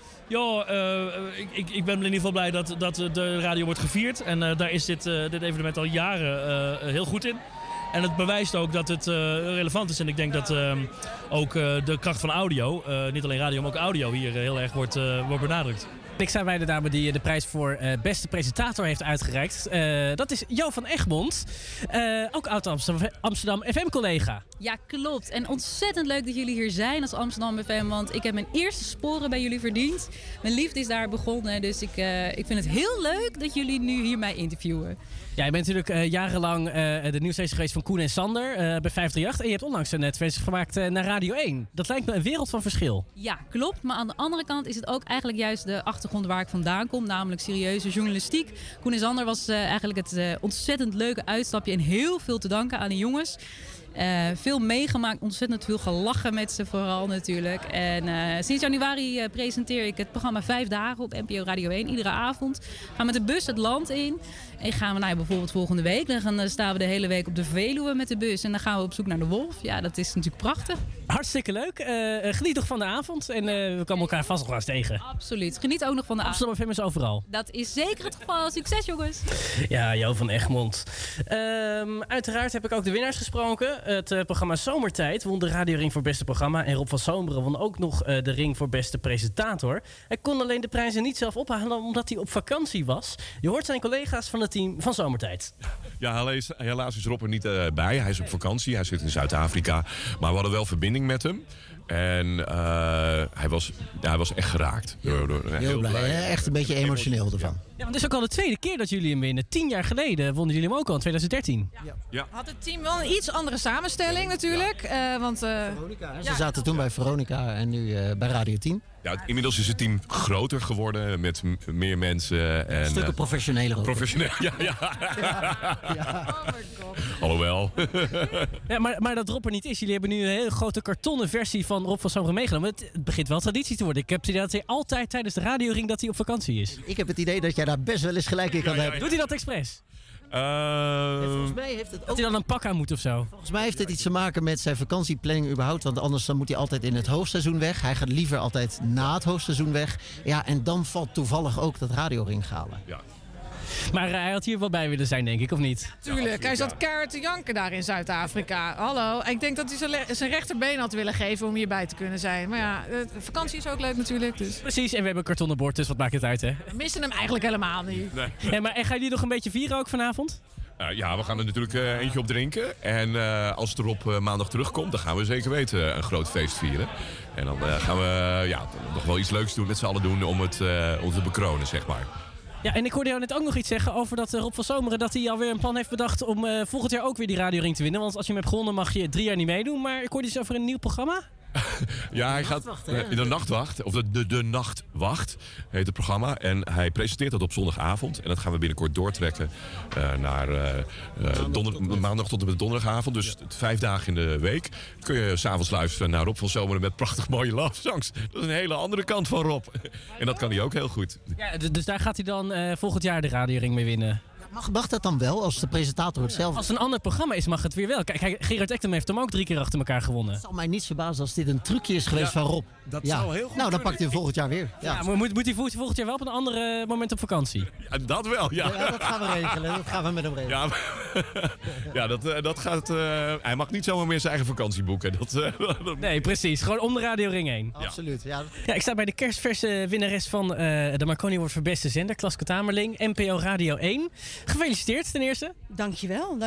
ik ben in ieder geval blij dat de radio wordt gevierd. En daar is dit evenement al jaren heel goed in. En het bewijst ook dat het relevant is. En ik denk dat ook de kracht van audio, niet alleen radio, maar ook audio hier heel erg wordt benadrukt. Ik sta bij de dame die de prijs voor beste presentator heeft uitgereikt. Dat is Jo van Egmond, ook oud Amsterdam FM-collega. Ja, klopt. En ontzettend leuk dat jullie hier zijn als Amsterdam FM. Want ik heb mijn eerste sporen bij jullie verdiend. Mijn liefde is daar begonnen. Dus ik vind het heel leuk dat jullie nu hier mij interviewen. Ja, je bent natuurlijk jarenlang de nieuwslezer geweest van Koen en Sander bij 538. En je hebt onlangs een transitie gemaakt naar Radio 1. Dat lijkt me een wereld van verschil. Ja, klopt. Maar aan de andere kant is het ook eigenlijk juist de achtergrond waar ik vandaan kom. Namelijk serieuze journalistiek. Koen en Sander was eigenlijk het ontzettend leuke uitstapje. En heel veel te danken aan de jongens. Veel meegemaakt, ontzettend veel gelachen met ze vooral natuurlijk. En sinds januari presenteer ik het programma 5 dagen op NPO Radio 1. Iedere avond gaan we met de bus het land in. En gaan we bijvoorbeeld volgende week. Dan staan we de hele week op de Veluwe met de bus. En dan gaan we op zoek naar de wolf. Ja, dat is natuurlijk prachtig. Hartstikke leuk. Geniet nog van de avond. En we komen elkaar vast nog wel eens tegen. Absoluut. Geniet ook nog van de avond. Amsterdam FM is overal. Dat is zeker het geval. Succes jongens. Ja, Jo van Egmond. Uiteraard heb ik ook de winnaars gesproken. Het programma Zomertijd won de radioring voor beste programma. En Rob van Zomeren won ook nog de ring voor beste presentator. Hij kon alleen de prijzen niet zelf ophalen omdat hij op vakantie was. Je hoort zijn collega's van het team van Zomertijd. Ja, helaas is Rob er niet bij. Hij is op vakantie. Hij zit in Zuid-Afrika. Maar we hadden wel verbinding met hem. En hij was echt geraakt. Heel blij. Echt een beetje emotioneel ervan. Ja, want het is ook al de tweede keer dat jullie hem winnen. 10 jaar geleden wonnen jullie hem ook al in 2013. Ja. Had het team wel een iets andere samenstelling natuurlijk. Ze zaten toen bij Veronica en nu bij Radio 10. Ja, inmiddels is het team groter geworden met meer mensen. En, stukken professioneler. Professioneel, ja. Alhoewel. Ja, maar dat Rob er niet is. Jullie hebben nu een hele grote kartonnen versie van Rob van Zomeren meegenomen. Het begint wel traditie te worden. Ik heb het idee dat hij altijd tijdens de radioring dat hij op vakantie is. Ik heb het idee dat jij daar best wel eens gelijk in kan hebben. Doet hij dat expres? Volgens mij heeft het ook... Dat hij dan een pak aan moet of zo? Volgens mij heeft het iets te maken met zijn vakantieplanning überhaupt. Want anders dan moet hij altijd in het hoogseizoen weg. Hij gaat liever altijd na het hoogseizoen weg. Ja, en dan valt toevallig ook dat radioring halen. Ja. Maar hij had hier wel bij willen zijn, denk ik, of niet? Tuurlijk, hij zat keihard te janken daar in Zuid-Afrika. Hallo, ik denk dat hij zijn rechterbeen had willen geven om hierbij te kunnen zijn. Maar ja, de vakantie is ook leuk natuurlijk. Dus. Precies, en we hebben een kartonnen bord, dus wat maakt het uit, hè? We missen hem eigenlijk helemaal niet. Nee. Ja, maar en gaan jullie nog een beetje vieren ook vanavond? Ja, we gaan er natuurlijk eentje op drinken. En als het erop maandag terugkomt, dan gaan we zeker weten een groot feest vieren. En dan gaan we nog wel iets leuks doen met z'n allen doen om het te bekronen, zeg maar. Ja, en ik hoorde jou net ook nog iets zeggen over dat Rob van Zomeren... dat hij alweer een plan heeft bedacht om volgend jaar ook weer die radioring te winnen. Want als je hem hebt gewonnen mag je 3 jaar niet meedoen. Maar ik hoorde iets over een nieuw programma. Ja, hij gaat in de Nachtwacht, of de Nachtwacht heet het programma. En hij presenteert dat op zondagavond. En dat gaan we binnenkort doortrekken naar maandag tot en met donderdagavond. Dus 5 dagen in de week kun je 's avonds luisteren naar Rob van Zomeren met prachtig mooie love songs. Dat is een hele andere kant van Rob. En dat kan hij ook heel goed. Ja, dus daar gaat hij dan volgend jaar de radioring mee winnen. Mag dat dan wel als de presentator het zelf... Als het een ander programma is, mag het weer wel. Kijk, Gerard Ekdom heeft hem ook 3 keer achter elkaar gewonnen. Het zal mij niet verbazen als dit een trucje is geweest van Rob. Dat zou heel goed Nou, dan pakt hij volgend jaar weer. Ja, maar moet hij volgend jaar wel op een ander moment op vakantie? Ja, dat wel, ja. Ja, dat gaan we regelen. Dat gaan we met hem regelen. Ja, dat gaat... hij mag niet zomaar meer zijn eigen vakantie boeken. Nee, precies. Gewoon om de radioring heen. Absoluut, ja. Ja, ik sta bij de kerstverse winnares van de Marconi Award voor beste zender, Klaske Tamerling, NPO Radio 1. Gefeliciteerd ten eerste. Dankjewel.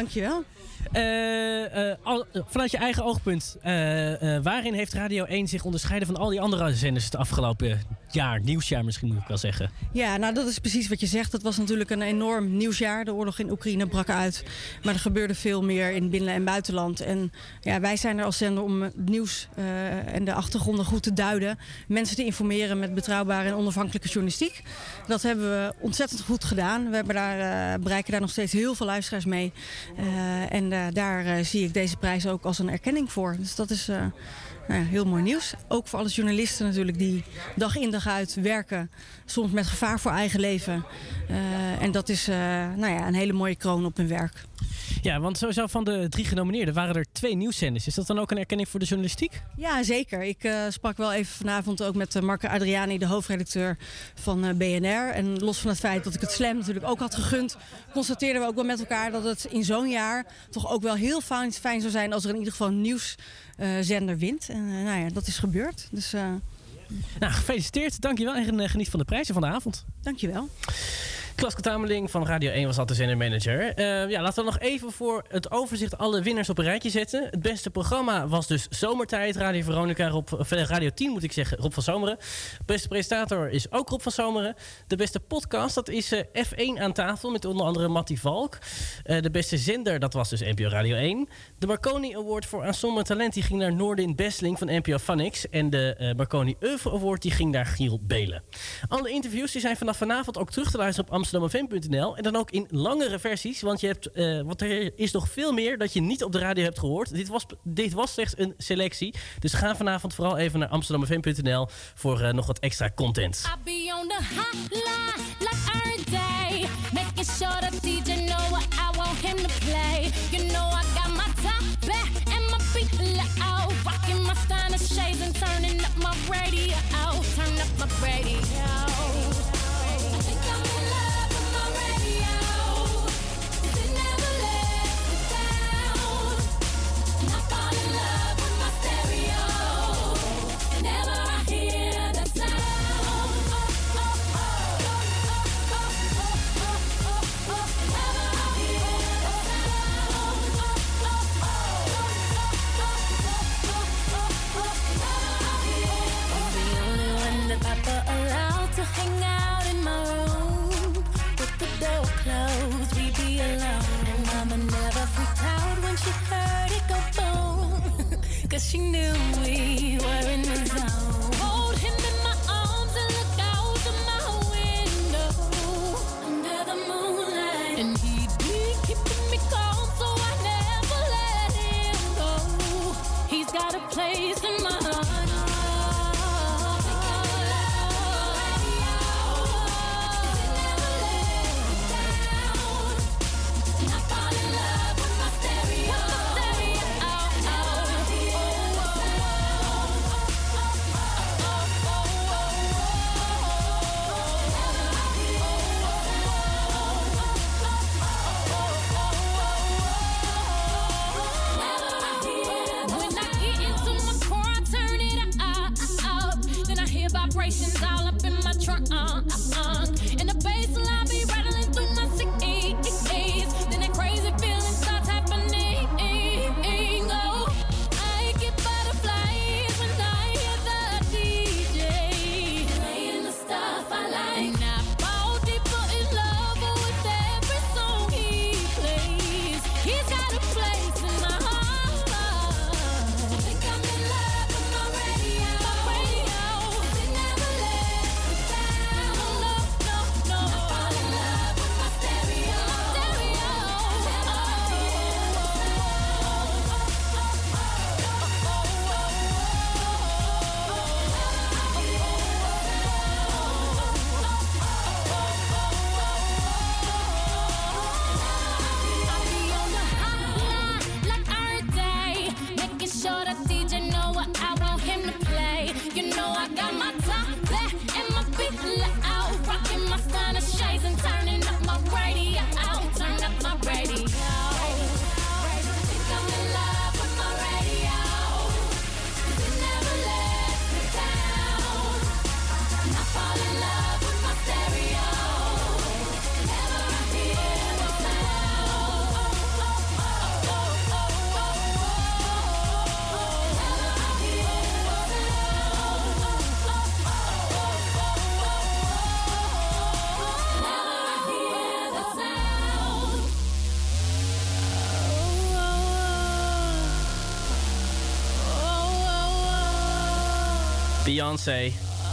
Vanuit je eigen oogpunt, waarin heeft Radio 1 zich onderscheiden van al die andere zenders het afgelopen jaar, nieuwsjaar misschien moet ik wel zeggen? Ja, nou dat is precies wat je zegt. Het was natuurlijk een enorm nieuwsjaar. De oorlog in Oekraïne brak uit. Maar er gebeurde veel meer in binnen- en buitenland. En ja, wij zijn er als zender om het nieuws en de achtergronden goed te duiden. Mensen te informeren met betrouwbare en onafhankelijke journalistiek. Dat hebben we ontzettend goed gedaan. We hebben bereiken daar nog steeds heel veel luisteraars mee. Daar zie ik deze prijs ook als een erkenning voor. Dus dat is heel mooi nieuws. Ook voor alle journalisten natuurlijk die dag in dag uit werken. Soms met gevaar voor eigen leven. En dat is een hele mooie kroon op hun werk. Ja, want sowieso van de 3 genomineerden waren er 2 nieuwszenders. Is dat dan ook een erkenning voor de journalistiek? Ja, zeker. Ik sprak wel even vanavond ook met Marco Adriani, de hoofdredacteur van BNR. En los van het feit dat ik het Slam natuurlijk ook had gegund, constateerden we ook wel met elkaar dat het in zo'n jaar toch ook wel heel fijn zou zijn als er in ieder geval een nieuwszender wint. En dat is gebeurd. Dus, gefeliciteerd. Dankjewel en geniet van de prijzen van de avond. Dankjewel. Klaske Tameling van Radio 1 was altijd de zendermanager. Laten we nog even voor het overzicht alle winnaars op een rijtje zetten. Het beste programma was dus Zomertijd. Radio Veronica, Radio 10 moet ik zeggen, Rob van Zomeren. De beste presentator is ook Rob van Zomeren. De beste podcast, dat is F1 aan tafel met onder andere Mattie Valk. De beste zender, dat was dus NPO Radio 1. De Marconi Award voor aanstonderend talent die ging naar Noordin Besseling van NPO Phonics. En de Marconi Oeuvre Award die ging naar Giel Belen. Alle interviews die zijn vanaf vanavond ook terug te luisteren op amsterdamfm.nl. En dan ook in langere versies, want er is nog veel meer dat je niet op de radio hebt gehoord. Dit was slechts een selectie. Dus ga vanavond vooral even naar amsterdamfm.nl voor nog wat extra content. I'll be on the hotline like every day, making sure the DJ know what I want him to play. You know I got my top back and my feet loud, rocking my Steiner shades and turning up my radio. Turn up my radio. I think I'm in love with my radio. It never lets me down. And I fall in love with my stereo. Whenever I hear that sound. Papa allowed to hang out in my room with the door closed, we be alone. And Mama never freaked out when she heard it go boom, 'cause she knew we were in the zone. Hold him in my arms and look out of my window under the moonlight, and he'd be keeping me calm, so I never let him go. He's got a place in my heart. Vibrations all up in my trunk, and the bass line be rattling through my CDs. Then that crazy feeling starts happening. Oh, I get butterflies when I hear the DJ playing the stuff I like. And I fall deeper in love with every song he plays. He's got a place in my heart. I think I'm in love with my radio. Beyoncé.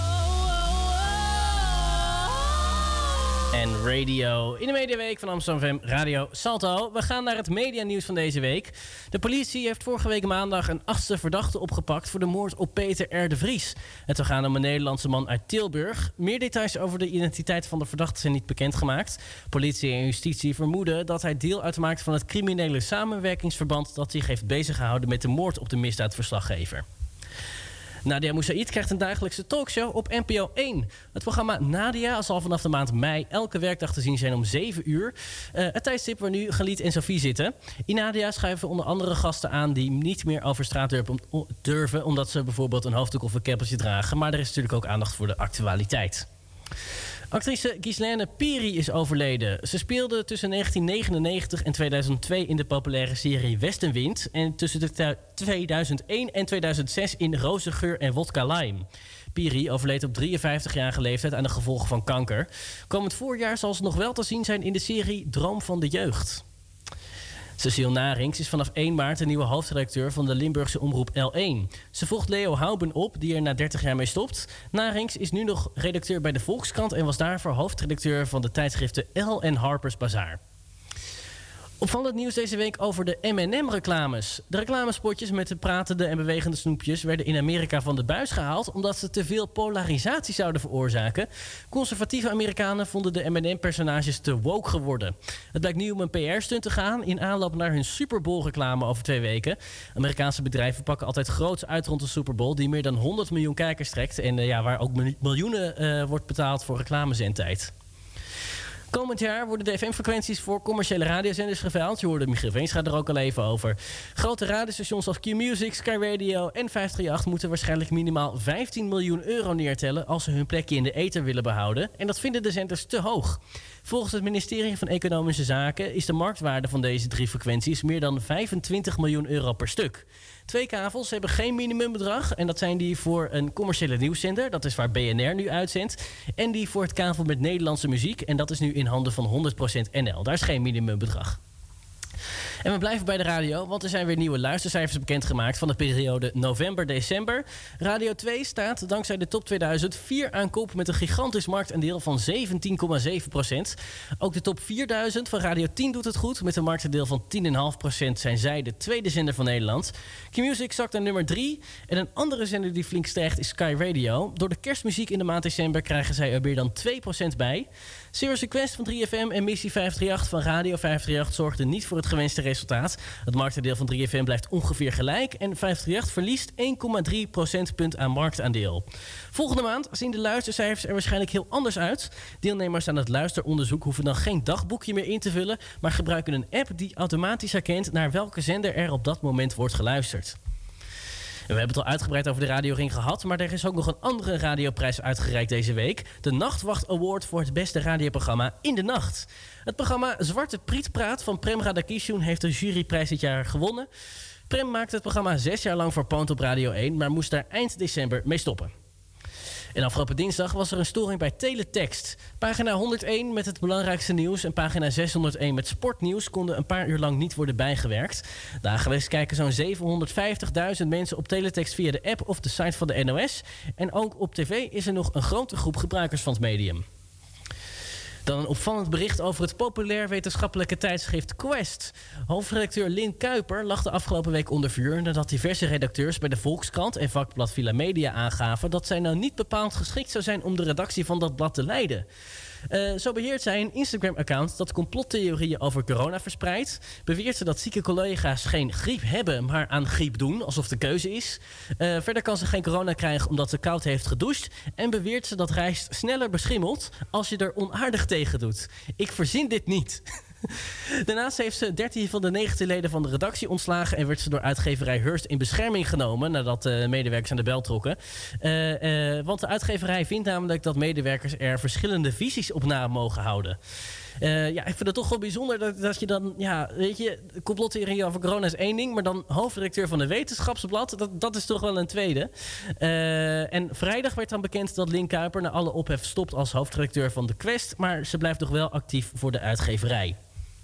En radio in de Mediaweek van Amsterdam FM Radio Salto. We gaan naar het medianieuws van deze week. De politie heeft vorige week maandag een 8e verdachte opgepakt voor de moord op Peter R. de Vries. Het zou gaan om een Nederlandse man uit Tilburg. Meer details over de identiteit van de verdachte zijn niet bekendgemaakt. Politie en justitie vermoeden dat hij deel uitmaakt van het criminele samenwerkingsverband dat zich heeft beziggehouden met de moord op de misdaadverslaggever. Nadia Moussaïd krijgt een dagelijkse talkshow op NPO 1. Het programma Nadia zal vanaf de maand mei elke werkdag te zien zijn om 7 uur. Het tijdstip waar nu Galit en Sophie zitten. In Nadia schuiven onder andere gasten aan die niet meer over straat durven, omdat ze bijvoorbeeld een hoofddoek of een cappeltje dragen. Maar er is natuurlijk ook aandacht voor de actualiteit. Actrice Ghislaine Piri is overleden. Ze speelde tussen 1999 en 2002 in de populaire serie Westenwind. En tussen 2001 en 2006 in Roze Geur en Wodka Lime. Piri overleed op 53-jarige leeftijd aan de gevolgen van kanker. Komend voorjaar zal ze nog wel te zien zijn in de serie Droom van de Jeugd. Cecile Narings is vanaf 1 maart de nieuwe hoofdredacteur van de Limburgse omroep L1. Ze volgt Leo Houben op, die er na 30 jaar mee stopt. Narings is nu nog redacteur bij de Volkskrant en was daarvoor hoofdredacteur van de tijdschriften L en Harper's Bazaar. Opvallend nieuws deze week over de M&M-reclames. De reclamespotjes met de pratende en bewegende snoepjes werden in Amerika van de buis gehaald omdat ze te veel polarisatie zouden veroorzaken. Conservatieve Amerikanen vonden de M&M-personages te woke geworden. Het blijkt nu om een PR-stunt te gaan in aanloop naar hun Super Bowl-reclame over 2 weken. Amerikaanse bedrijven pakken altijd groots uit rond de Super Bowl die meer dan 100 miljoen kijkers trekt en waar ook miljoenen wordt betaald voor reclamezendtijd. Komend jaar worden de FM-frequenties voor commerciële radiozenders geveild. Je hoorde Michiel Veenstra er ook al even over. Grote radiostations als Q-Music, Sky Radio en 538 moeten waarschijnlijk minimaal 15 miljoen euro neertellen als ze hun plekje in de ether willen behouden. En dat vinden de zenders te hoog. Volgens het ministerie van Economische Zaken is de marktwaarde van deze 3 frequenties meer dan 25 miljoen euro per stuk. 2 kavels hebben geen minimumbedrag en dat zijn die voor een commerciële nieuwszender, dat is waar BNR nu uitzendt, en die voor het kavel met Nederlandse muziek en dat is nu in handen van 100% NL. Daar is geen minimumbedrag. En we blijven bij de radio, want er zijn weer nieuwe luistercijfers bekendgemaakt van de periode november-december. Radio 2 staat dankzij de top 2000 4 aan kop met een gigantisch marktaandeel van 17,7%. Ook de top 4000 van Radio 10 doet het goed. Met een marktaandeel van 10,5% zijn zij de tweede zender van Nederland. Q-Music zakt naar nummer 3. En een andere zender die flink stijgt is Sky Radio. Door de kerstmuziek in de maand december krijgen zij er meer dan 2% bij. Serious Request van 3FM en Missie 538 van Radio 538 zorgden niet voor het gewenste resultaat. Het marktaandeel van 3FM blijft ongeveer gelijk en 538 verliest 1,3 procentpunt aan marktaandeel. Volgende maand zien de luistercijfers er waarschijnlijk heel anders uit. Deelnemers aan het luisteronderzoek hoeven dan geen dagboekje meer in te vullen, maar gebruiken een app die automatisch herkent naar welke zender er op dat moment wordt geluisterd. En we hebben het al uitgebreid over de radioring gehad, maar er is ook nog een andere radioprijs uitgereikt deze week. De Nachtwacht Award voor het beste radioprogramma in de nacht. Het programma Zwarte Prietpraat van Prem Radakishun heeft de juryprijs dit jaar gewonnen. Prem maakte het programma 6 jaar lang voor Poont op Radio 1, maar moest daar eind december mee stoppen. En afgelopen dinsdag was er een storing bij Teletext. Pagina 101 met het belangrijkste nieuws en pagina 601 met sportnieuws konden een paar uur lang niet worden bijgewerkt. Dagelijks kijken zo'n 750.000 mensen op Teletext via de app of de site van de NOS. En ook op tv is er nog een grote groep gebruikers van het medium. Dan een opvallend bericht over het populair wetenschappelijke tijdschrift Quest. Hoofdredacteur Lynn Kuiper lag de afgelopen week onder vuur nadat diverse redacteurs bij de Volkskrant en vakblad Villa Media aangaven dat zij nou niet bepaald geschikt zou zijn om de redactie van dat blad te leiden. Zo beheert zij een Instagram-account dat complottheorieën over corona verspreidt. Beweert ze dat zieke collega's geen griep hebben, maar aan griep doen, alsof de keuze is. Verder kan ze geen corona krijgen omdat ze koud heeft gedoucht. En beweert ze dat rijst sneller beschimmelt als je er onaardig tegen doet. Ik verzin dit niet. Daarnaast heeft ze 13 van de 19 leden van de redactie ontslagen en werd ze door uitgeverij Hearst in bescherming genomen nadat de medewerkers aan de bel trokken. Want de uitgeverij vindt namelijk dat medewerkers er verschillende visies op na mogen houden. Ik vind het toch wel bijzonder dat je dan, complottheorie over corona is één ding, maar dan hoofdredacteur van een wetenschapsblad, dat is toch wel een tweede. En vrijdag werd dan bekend dat Lynn Kuiper na alle ophef stopt als hoofdredacteur van de Quest, maar ze blijft nog wel actief voor de uitgeverij.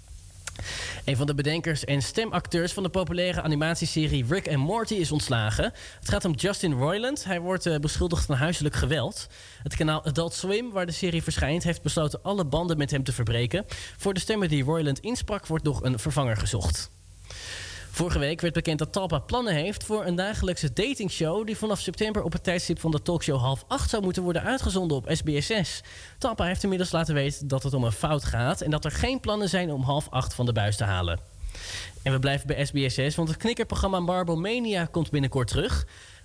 Een van de bedenkers en stemacteurs van de populaire animatieserie Rick and Morty is ontslagen. Het gaat om Justin Roiland. Hij wordt beschuldigd van huiselijk geweld. Het kanaal Adult Swim, waar de serie verschijnt, heeft besloten alle banden met hem te verbreken. Voor de stemmen die Roiland insprak wordt nog een vervanger gezocht. Vorige week werd bekend dat Talpa plannen heeft voor een dagelijkse datingshow die vanaf september op het tijdstip van de talkshow 7:30 zou moeten worden uitgezonden op SBS6. Talpa heeft inmiddels laten weten dat het om een fout gaat en dat er geen plannen zijn om 7:30 van de buis te halen. En we blijven bij SBS6, want het knikkerprogramma Marble Mania komt binnenkort terug.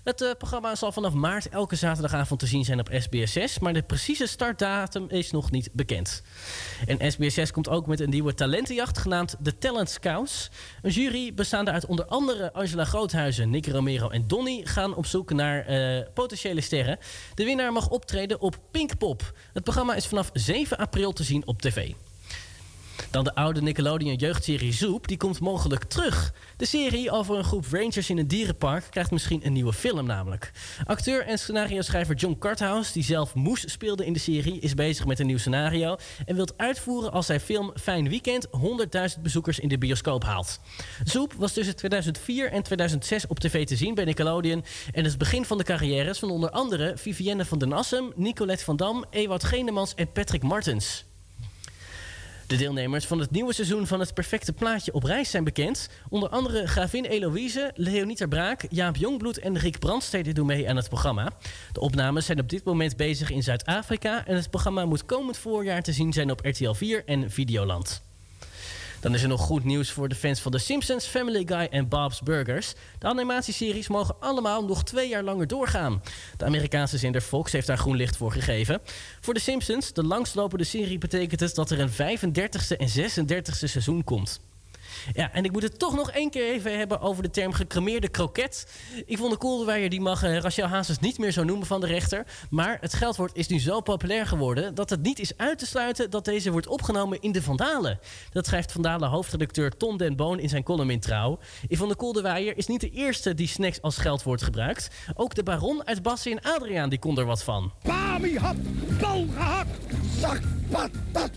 Het programma zal vanaf maart elke zaterdagavond te zien zijn op SBS6... maar de precieze startdatum is nog niet bekend. En SBS6 komt ook met een nieuwe talentenjacht genaamd The Talent Scouts. Een jury bestaande uit onder andere Angela Groothuizen, Nicky Romero en Donny... gaan op zoek naar potentiële sterren. De winnaar mag optreden op Pinkpop. Het programma is vanaf 7 april te zien op tv. Dan de oude Nickelodeon jeugdserie Zoop, die komt mogelijk terug. De serie over een groep rangers in een dierenpark krijgt misschien een nieuwe film namelijk. Acteur en scenario-schrijver John Carthouse, die zelf Moes speelde in de serie, is bezig met een nieuw scenario en wil uitvoeren als zijn film Fijn Weekend 100.000 bezoekers in de bioscoop haalt. Zoop was tussen 2004 en 2006 op tv te zien bij Nickelodeon en het begin van de carrières van onder andere Vivienne van den Assem, Nicolette van Dam, Ewout Genemans en Patrick Martens. De deelnemers van het nieuwe seizoen van Het Perfecte Plaatje op reis zijn bekend. Onder andere Gravin Eloïse, Leonita Braak, Jaap Jongbloed en Rick Brandstede doen mee aan het programma. De opnames zijn op dit moment bezig in Zuid-Afrika en het programma moet komend voorjaar te zien zijn op RTL 4 en Videoland. Dan is er nog goed nieuws voor de fans van The Simpsons, Family Guy en Bob's Burgers. De animatieseries mogen allemaal nog 2 jaar langer doorgaan. De Amerikaanse zender Fox heeft daar groen licht voor gegeven. Voor The Simpsons, de langstlopende serie, betekent het dat er een 35e en 36e seizoen komt. Ja, en ik moet het toch nog 1 keer even hebben over de term gecremeerde kroket. Yvonne Kooldewijer die mag Rachel Hazes niet meer zo noemen van de rechter. Maar het scheldwoord is nu zo populair geworden dat het niet is uit te sluiten dat deze wordt opgenomen in de Vandalen. Dat schrijft Vandalen hoofdredacteur Ton den Boon in zijn column in Trouw. Yvonne Kooldewijer is niet de eerste die snacks als scheldwoord gebruikt. Ook de baron uit Bassie en Adriaan die kon er wat van. Bami had, bal gehakt, zak patat,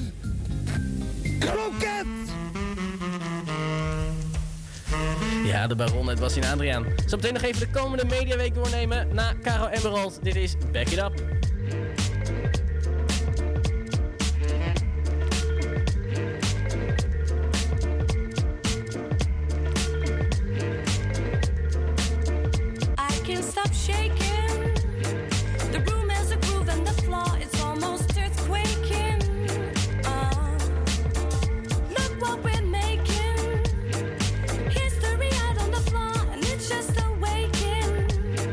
kroket. Ja, de baron uit Bassie en Adriaan. Zo meteen nog even de komende mediaweek doornemen na Caro Emerald. Dit is Back It Up. I can't stop shaking. The room has a groove and the floor is almost earthquaking. Look what we're making. History out on the floor and it's just awakening.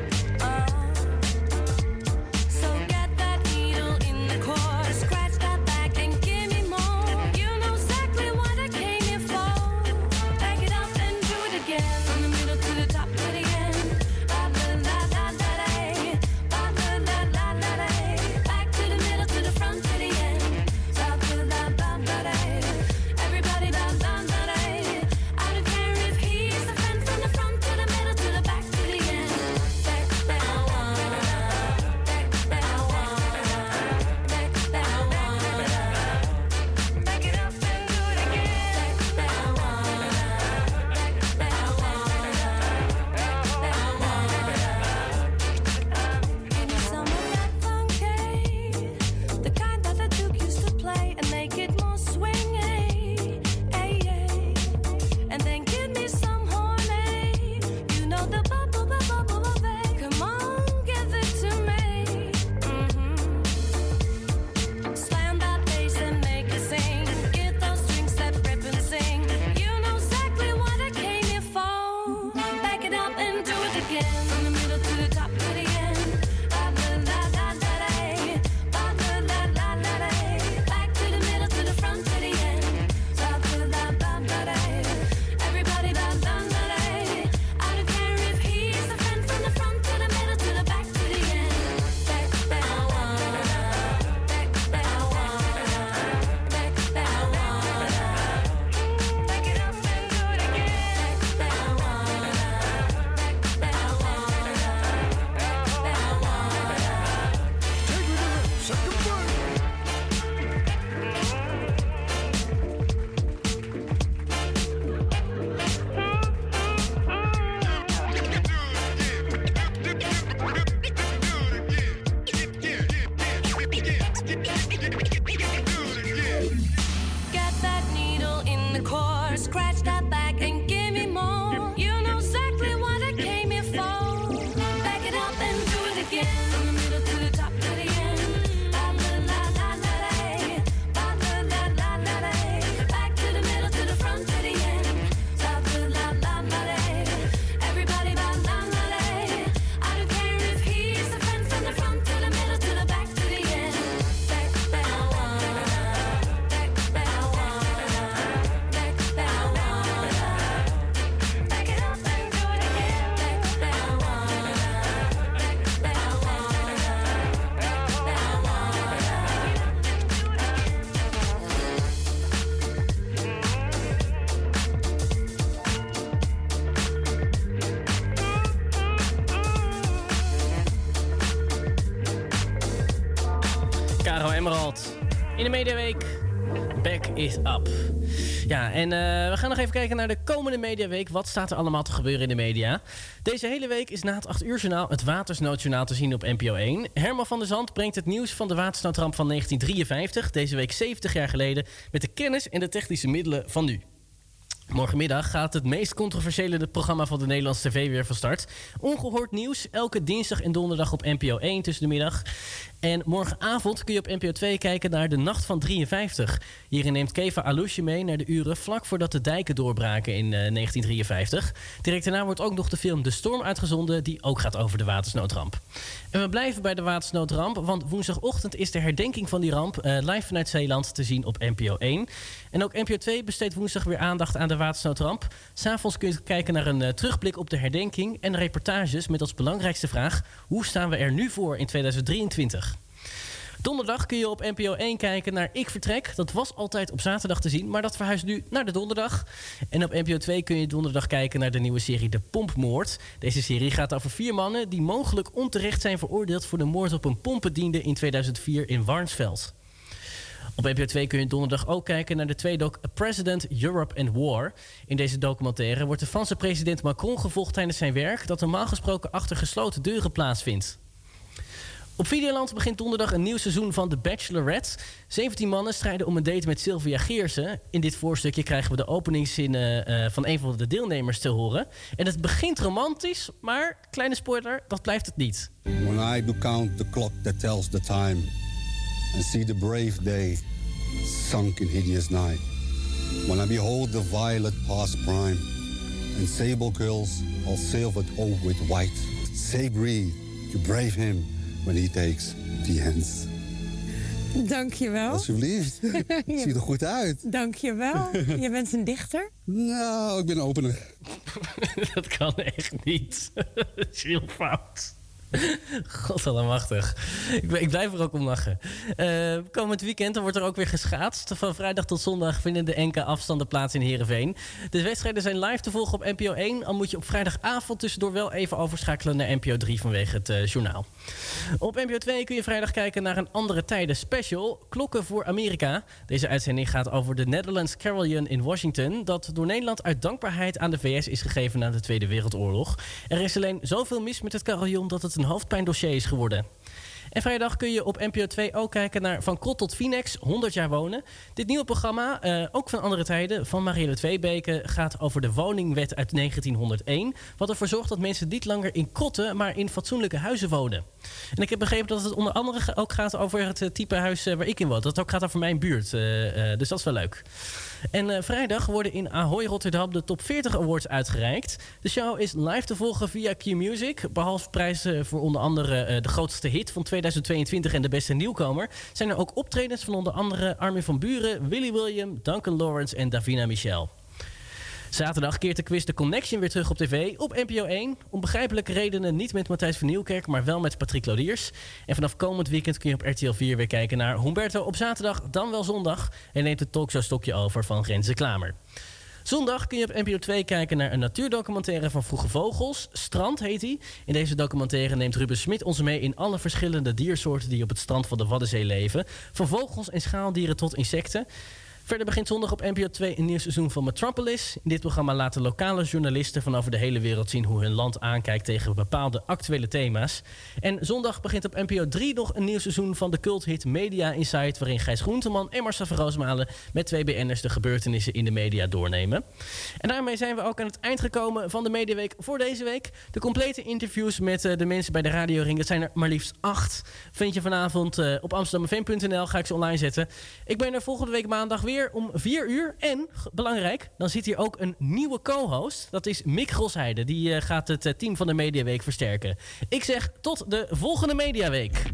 So get that needle in the core, scratch that back and give me more. You know exactly what I came here for. Back it up and do it again. From the middle to the top, do it again. Back to the middle, to the front, to the end. Everybody I don't care if he's the friend from the front to the middle to the back to the end. Back it up and do it again. Give me some of that funky, the kind that the Duke used to play and make it more swingy. And then give me some horny, you know the bubble, babe. Come on, give it to me. Slam that bass and make it sing. Get those strings that rip and sing. You know exactly what I came here for. Back it up and do it again. From the middle to the top, to the end. Back to the middle, to the front, to the end. Everybody I don't care if he's the friend from the front to the middle to the back to the end. Back it up and do it again. Get that needle in the core, scratch that back and give me more. You know exactly what I came here for. Back it up and do it again. From the middle to the top, to the end. Back to the middle, to the front, to the end. Everybody Emerald. In de Mediaweek. Back is up. Ja, en we gaan nog even kijken naar de komende Mediaweek. Wat staat er allemaal te gebeuren in de media? Deze hele week is na het 8 uur journaal het Watersnoodjournaal te zien op NPO 1. Herman van der Zand brengt het nieuws van de watersnoodramp van 1953. Deze week 70 jaar geleden. Met de kennis en de technische middelen van nu. Morgenmiddag gaat het meest controversiële programma van de Nederlandse tv weer van start. Ongehoord nieuws, elke dinsdag en donderdag op NPO 1 tussen de middag. En morgenavond kun je op NPO 2 kijken naar de Nacht van 53. Hierin neemt Keva Alusje mee naar de uren vlak voordat de dijken doorbraken in 1953. Direct daarna wordt ook nog de film De Storm uitgezonden, die ook gaat over de watersnoodramp. En we blijven bij de watersnoodramp, want woensdagochtend is de herdenking van die ramp live vanuit Zeeland te zien op NPO 1. En ook NPO 2 besteedt woensdag weer aandacht aan de watersnoodramp. 'S Avonds kun je kijken naar een terugblik op de herdenking en reportages met als belangrijkste vraag: hoe staan we er nu voor in 2023? Donderdag kun je op NPO 1 kijken naar Ik Vertrek. Dat was altijd op zaterdag te zien, maar dat verhuist nu naar de donderdag. En op NPO 2 kun je donderdag kijken naar de nieuwe serie De Pompmoord. Deze serie gaat over 4 mannen die mogelijk onterecht zijn veroordeeld voor de moord op een pompbediende in 2004 in Warnsveld. Op NPO 2 kun je donderdag ook kijken naar de tweedoc A President, Europe and War. In deze documentaire wordt de Franse president Macron gevolgd tijdens zijn werk, dat normaal gesproken achter gesloten deuren plaatsvindt. Op Videoland begint donderdag een nieuw seizoen van The Bachelorette. 17 mannen strijden om een date met Sylvia Geersen. In dit voorstukje krijgen we de openingszinnen van een van de deelnemers te horen. En het begint romantisch, maar, kleine spoiler, dat blijft het niet. When I do count the clock that tells the time and see the brave day sunk in hideous night. When I behold the violet past prime and sable curls all silvered over with white. Say breathe to brave him when he takes the hands. Dankjewel. Alsjeblieft. Ziet er goed uit. Dankjewel. Je bent een dichter? Nou, ik ben een opener. Dat kan echt niet. Dat is heel fout. Godallemachtig. Ik blijf er ook om lachen. Komend weekend wordt er ook weer geschaatst. Van vrijdag tot zondag vinden de NK-afstanden plaats in Heerenveen. De wedstrijden zijn live te volgen op NPO 1. Al moet je op vrijdagavond tussendoor wel even overschakelen naar NPO 3 vanwege het journaal. Op NPO 2 kun je vrijdag kijken naar een andere tijden special. Klokken voor Amerika. Deze uitzending gaat over de Netherlands Carillon in Washington, dat door Nederland uit dankbaarheid aan de VS is gegeven na de Tweede Wereldoorlog. Er is alleen zoveel mis met het carillon dat het een hoofdpijndossier is geworden. En vrijdag kun je op NPO 2 ook kijken naar Van Krot tot Finex, 100 jaar wonen. Dit nieuwe programma, ook van andere tijden, van Marielle Tweebeke, gaat over de woningwet uit 1901. Wat ervoor zorgt dat mensen niet langer in krotten, maar in fatsoenlijke huizen wonen. En ik heb begrepen dat het onder andere ook gaat over het type huis waar ik in woon. Dat ook gaat over mijn buurt, dus dat is wel leuk. En vrijdag worden in Ahoy Rotterdam de Top 40 Awards uitgereikt. De show is live te volgen via Q-Music. Behalve prijzen voor onder andere de grootste hit van 2022 en de beste nieuwkomer, zijn er ook optredens van onder andere Armin van Buuren, Willy William, Duncan Lawrence en Davina Michel. Zaterdag keert de quiz The Connection weer terug op tv op NPO 1. Om begrijpelijke redenen niet met Matthijs van Nieuwkerk, maar wel met Patrick Lodiers. En vanaf komend weekend kun je op RTL 4 weer kijken naar Humberto op zaterdag, dan wel zondag. En neemt het talkshow-stokje over van Renze Klamer. Zondag kun je op NPO 2 kijken naar een natuurdocumentaire van Vroege Vogels. Strand heet die. In deze documentaire neemt Ruben Smit ons mee in alle verschillende diersoorten die op het strand van de Waddenzee leven. Van vogels en schaaldieren tot insecten. Verder begint zondag op NPO 2 een nieuw seizoen van Metropolis. In dit programma laten lokale journalisten van over de hele wereld zien hoe hun land aankijkt tegen bepaalde actuele thema's. En zondag begint op NPO 3 nog een nieuw seizoen van de culthit Media Insight, waarin Gijs Groenteman en Marcel van Roosmalen met 2 BN'ers de gebeurtenissen in de media doornemen. En daarmee zijn we ook aan het eind gekomen van de Mediaweek voor deze week. De complete interviews met de mensen bij de Radio Ring, dat zijn er maar liefst 8. Vind je vanavond op amsterdamfm.nl, ga ik ze online zetten. Ik ben er volgende week maandag weer om 4 uur. En, belangrijk, dan zit hier ook een nieuwe co-host. Dat is Mick Grosheide. Die gaat het team van de Mediaweek versterken. Ik zeg tot de volgende Mediaweek.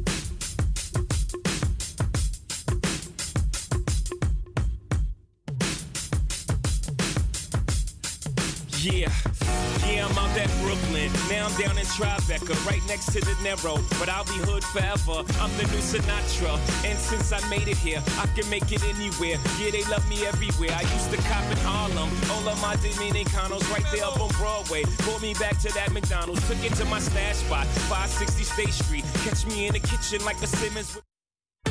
Yeah, I'm out at Brooklyn. Now I'm down in Tribeca, right next to De Niro. But I'll be hood forever. I'm the new Sinatra. And since I made it here, I can make it anywhere. Yeah, they love me everywhere. I used to cop in Harlem. All of my Dominicanos right there up on Broadway. Brought me back to that McDonald's. Took it to my stash spot, 560 State Street. Catch me in the kitchen like a Simmons.